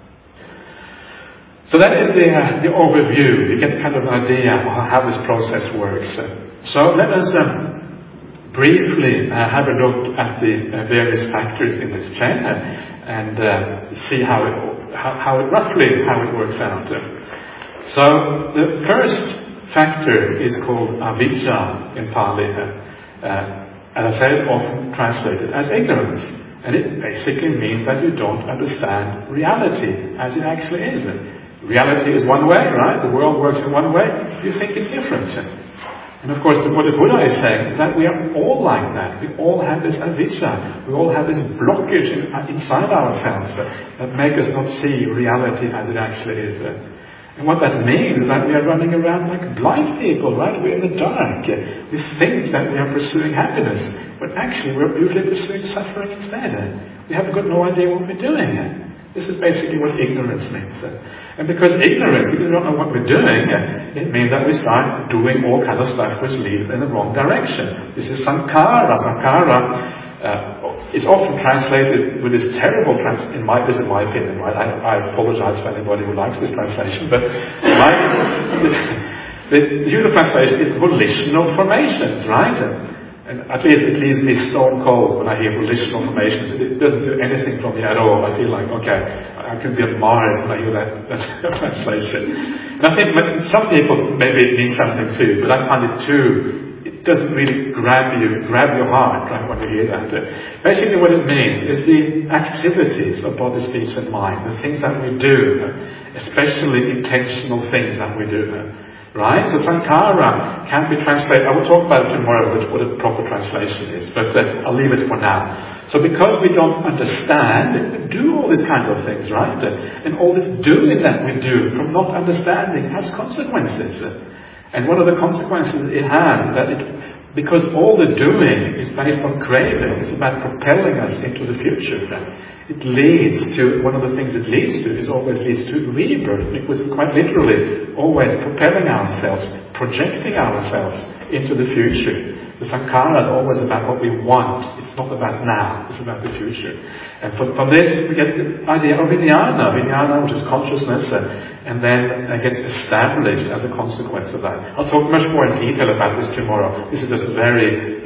A: So that is the overview. You get kind of an idea of how this process works. So let us briefly have a look at the various factors in this chain. And see how it works out. So the first factor is called avidya in Pali, as I said, often translated as ignorance. And it basically means that you don't understand reality as it actually is. Reality is one way, right? The world works in one way. You think it's different. And of course, what the Buddha is saying is that we are all like that. We all have this avijja. We all have this blockage inside ourselves that make us not see reality as it actually is. And what that means is that we are running around like blind people, right? We're in the dark. We think that we are pursuing happiness, but actually we're usually pursuing suffering instead. We have got no idea what we're doing. This is basically what ignorance means. And because ignorance, because we don't know what we're doing, it means that we start doing all kind of stuff which leads in the wrong direction. This is sankhara. Sankhara is often translated with this terrible this is my opinion, right? I apologize for anybody who likes this translation, but the usual translation is volitional formations, right? And at least it leaves me stone cold when I hear volitional formations. It doesn't do anything for me at all. I feel like, okay, I could be on Mars when I hear that translation. And I think some people, maybe it means something too, but I find it doesn't really grab your heart, right, when you hear that. Basically what it means is the activities of body, speech and mind, the things that we do, especially intentional things that we do. Right? So sankhara can be translated, I will talk about it tomorrow, what a proper translation is, but I'll leave it for now. So because we don't understand, we do all these kind of things, right? And all this doing that we do from not understanding has consequences. And one of the consequences it has, because all the doing is based on craving, it's about propelling us into the future. It leads to, one of the things it leads to is always leads to rebirth, because quite literally always propelling ourselves, projecting ourselves into the future. The sankhara is always about what we want. It's not about now, it's about the future. And from this we get the idea of vijnana, which is consciousness, and then gets established as a consequence of that. I'll talk much more in detail about this tomorrow. This is just very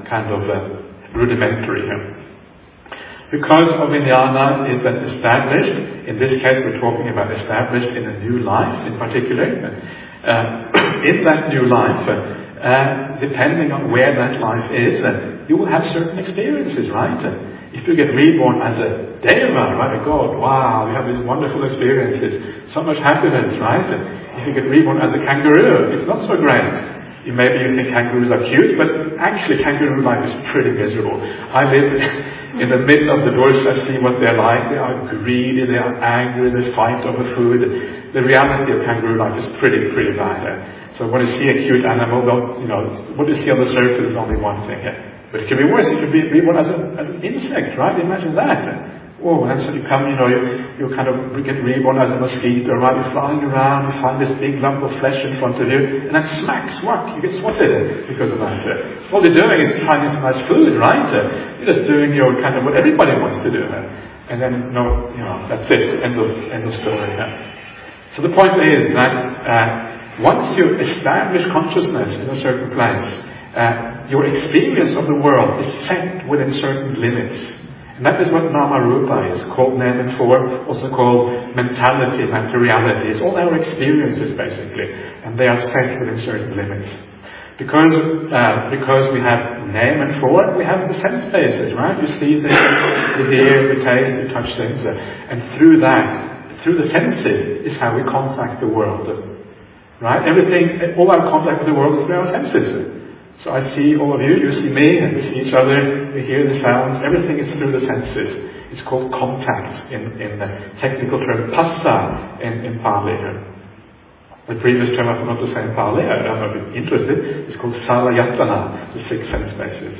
A: rudimentary here. Because of vijnana is then established, in this case we're talking about established in a new life in particular. In that new life, depending on where that life is, you will have certain experiences, right? If you get reborn as a deva, right, a god, wow, you have these wonderful experiences, so much happiness, right? If you get reborn as a kangaroo, it's not so great. Maybe you think kangaroos are cute, but actually kangaroo life is pretty miserable. I live in the middle of the bush. I see what they're like. They are greedy, they are angry, they fight over food. The reality of kangaroo life is pretty bad. So when you see a cute animal, what you see on the surface is only one thing. But it can be worse. It can be reborn as an insect, right? Imagine that. Oh, and so you come, you kind of get reborn as a mosquito, right? You're flying around, you find this big lump of flesh in front of you, and then smack, you get swatted because of that. All you're doing is finding some nice food, right? You're just doing your kind of what everybody wants to do. And then, that's it. End of story. So the point is that once you establish consciousness in a certain place, your experience of the world is set within certain limits. And that is what Nama Rupa is, called name and form, also called mentality, materiality. It's all our experiences, basically. And they are set within certain limits. Because we have name and form, we have the sense bases, right? You see things, you hear, you taste, you touch things. And through the senses, is how we contact the world. Right? All our contact with the world is through our senses. So I see all of you, you see me, and we see each other, we hear the sounds, everything is through the senses. It's called contact in the technical term, phassa in Pali. The previous term, I forgot to say in Pali, I don't know if you're interested, it's called salayatana, the 6 sense bases.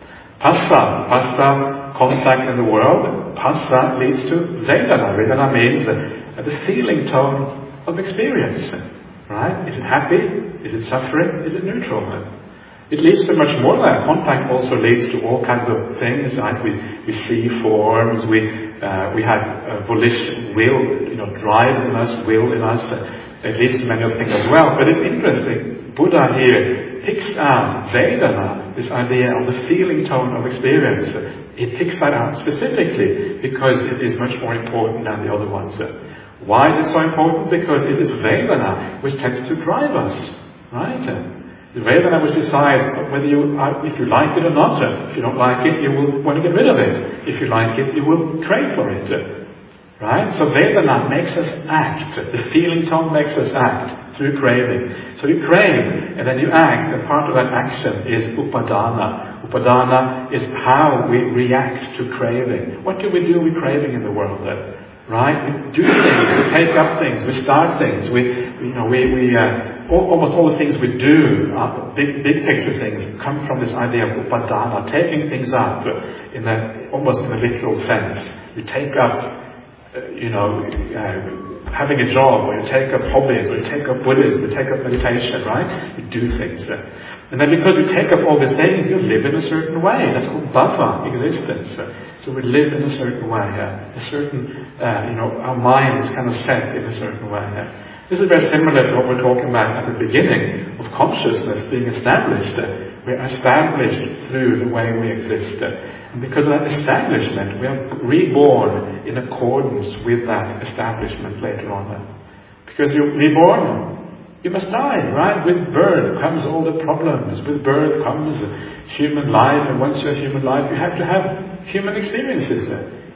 A: Phassa, contact in the world, phassa leads to vedana. Vedana means the feeling tone of experience. Right? Is it happy? Is it suffering? Is it neutral? It leads to much more than that. Contact also leads to all kinds of things, right? We see forms, we have volition, will, drives in us, will in us. It leads to many other things as well. But it's interesting, Buddha here picks out Vedana, this idea of the feeling tone of experience. He picks that out specifically because it is much more important than the other ones. Why is it so important? Because it is Vedana which tends to drive us, right? The Vedana will decide whether if you like it or not. If you don't like it, you will want to get rid of it. If you like it, you will crave for it. Right? So Vedana makes us act. The feeling tone makes us act through craving. So you crave, and then you act, and part of that action is upadana. Upadana is how we react to craving. What do we do with craving in the world? Right? We do things, we take up things, we start things, almost all the things we do, big picture things, come from this idea of upadana, taking things up almost in a literal sense. You take up having a job, or you take up hobbies, or you take up Buddhism, you take up meditation, right? You do things. And then because you take up all these things, you live in a certain way. That's called bhava, existence. So we live in a certain way. Our mind is kind of set in a certain way. This is very similar to what we're talking about at the beginning of consciousness being established. We're established through the way we exist. And because of that establishment, we are reborn in accordance with that establishment later on. Because you're reborn, you must die, right? With birth comes all the problems. With birth comes human life, and once you're human life, you have to have human experiences.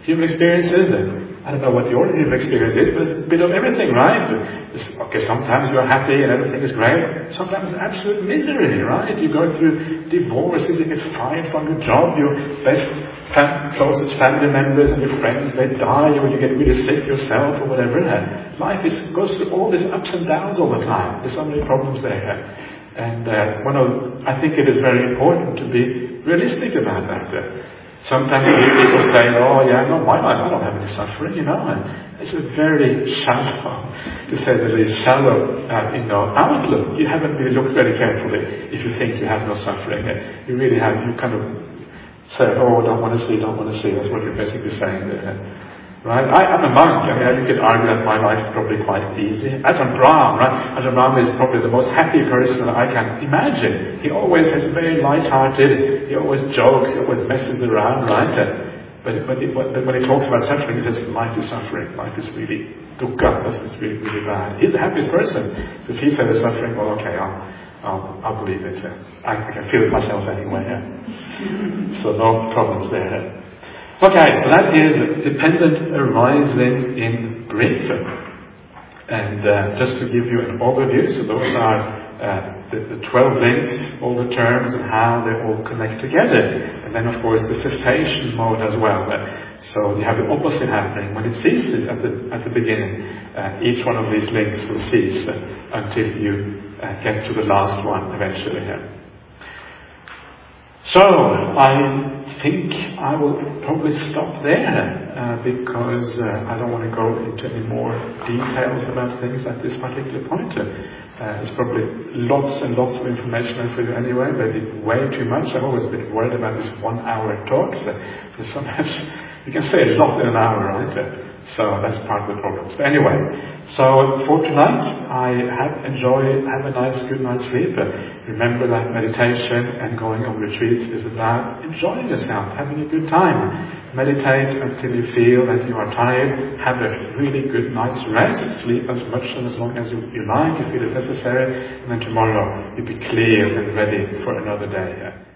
A: I don't know what your human experience is, but it's a bit of everything, right? Sometimes you're happy and everything is great. Sometimes it's absolute misery, right? You go through divorces, you get fired from your job, your closest family members and your friends, they die, or you get really sick yourself, or whatever. Life goes through all these ups and downs all the time. There's so many problems there. And I think it is very important to be realistic about that. Sometimes people say, my life, I don't have any suffering, and it's a very shallow, to say the least, outlook. You haven't really looked very carefully if you think you have no suffering. You really have, you kind of say, don't want to see. That's what you're basically saying there. Right? I'm a monk. You could argue that my life is probably quite easy. Ajahn Brahm, right? Ajahn Brahm is probably the most happy person that I can imagine. He always is very light-hearted. He always jokes. He always messes around, right? But when he talks about suffering, he says life is suffering. Life is really dukkha. This is really, really bad. He's the happiest person. So if he says there's suffering, well, okay, I'll believe it. I can feel it myself anyway. So no problems there. Okay, so that is dependent arising in brief. And just to give you an overview, so those are the 12 links, all the terms and how they all connect together. And then of course the cessation mode as well. So you have the opposite happening. When it ceases at the beginning, each one of these links will cease until you get to the last one eventually. So, I think I will probably stop there because I don't want to go into any more details about things at this particular point. It's probably lots and lots of information for you anyway, maybe way too much. I've always been worried about this 1 hour talk, so sometimes you can say a lot in an hour, right? So that's part of the problem. But anyway, so for tonight, have a nice, good night's sleep. Remember that meditation and going on retreats is about enjoying yourself, having a good time. Meditate until you feel that you are tired. Have a really good night's rest. Sleep as much and as long as you like, you feel it necessary. And then tomorrow, you'll be clear and ready for another day.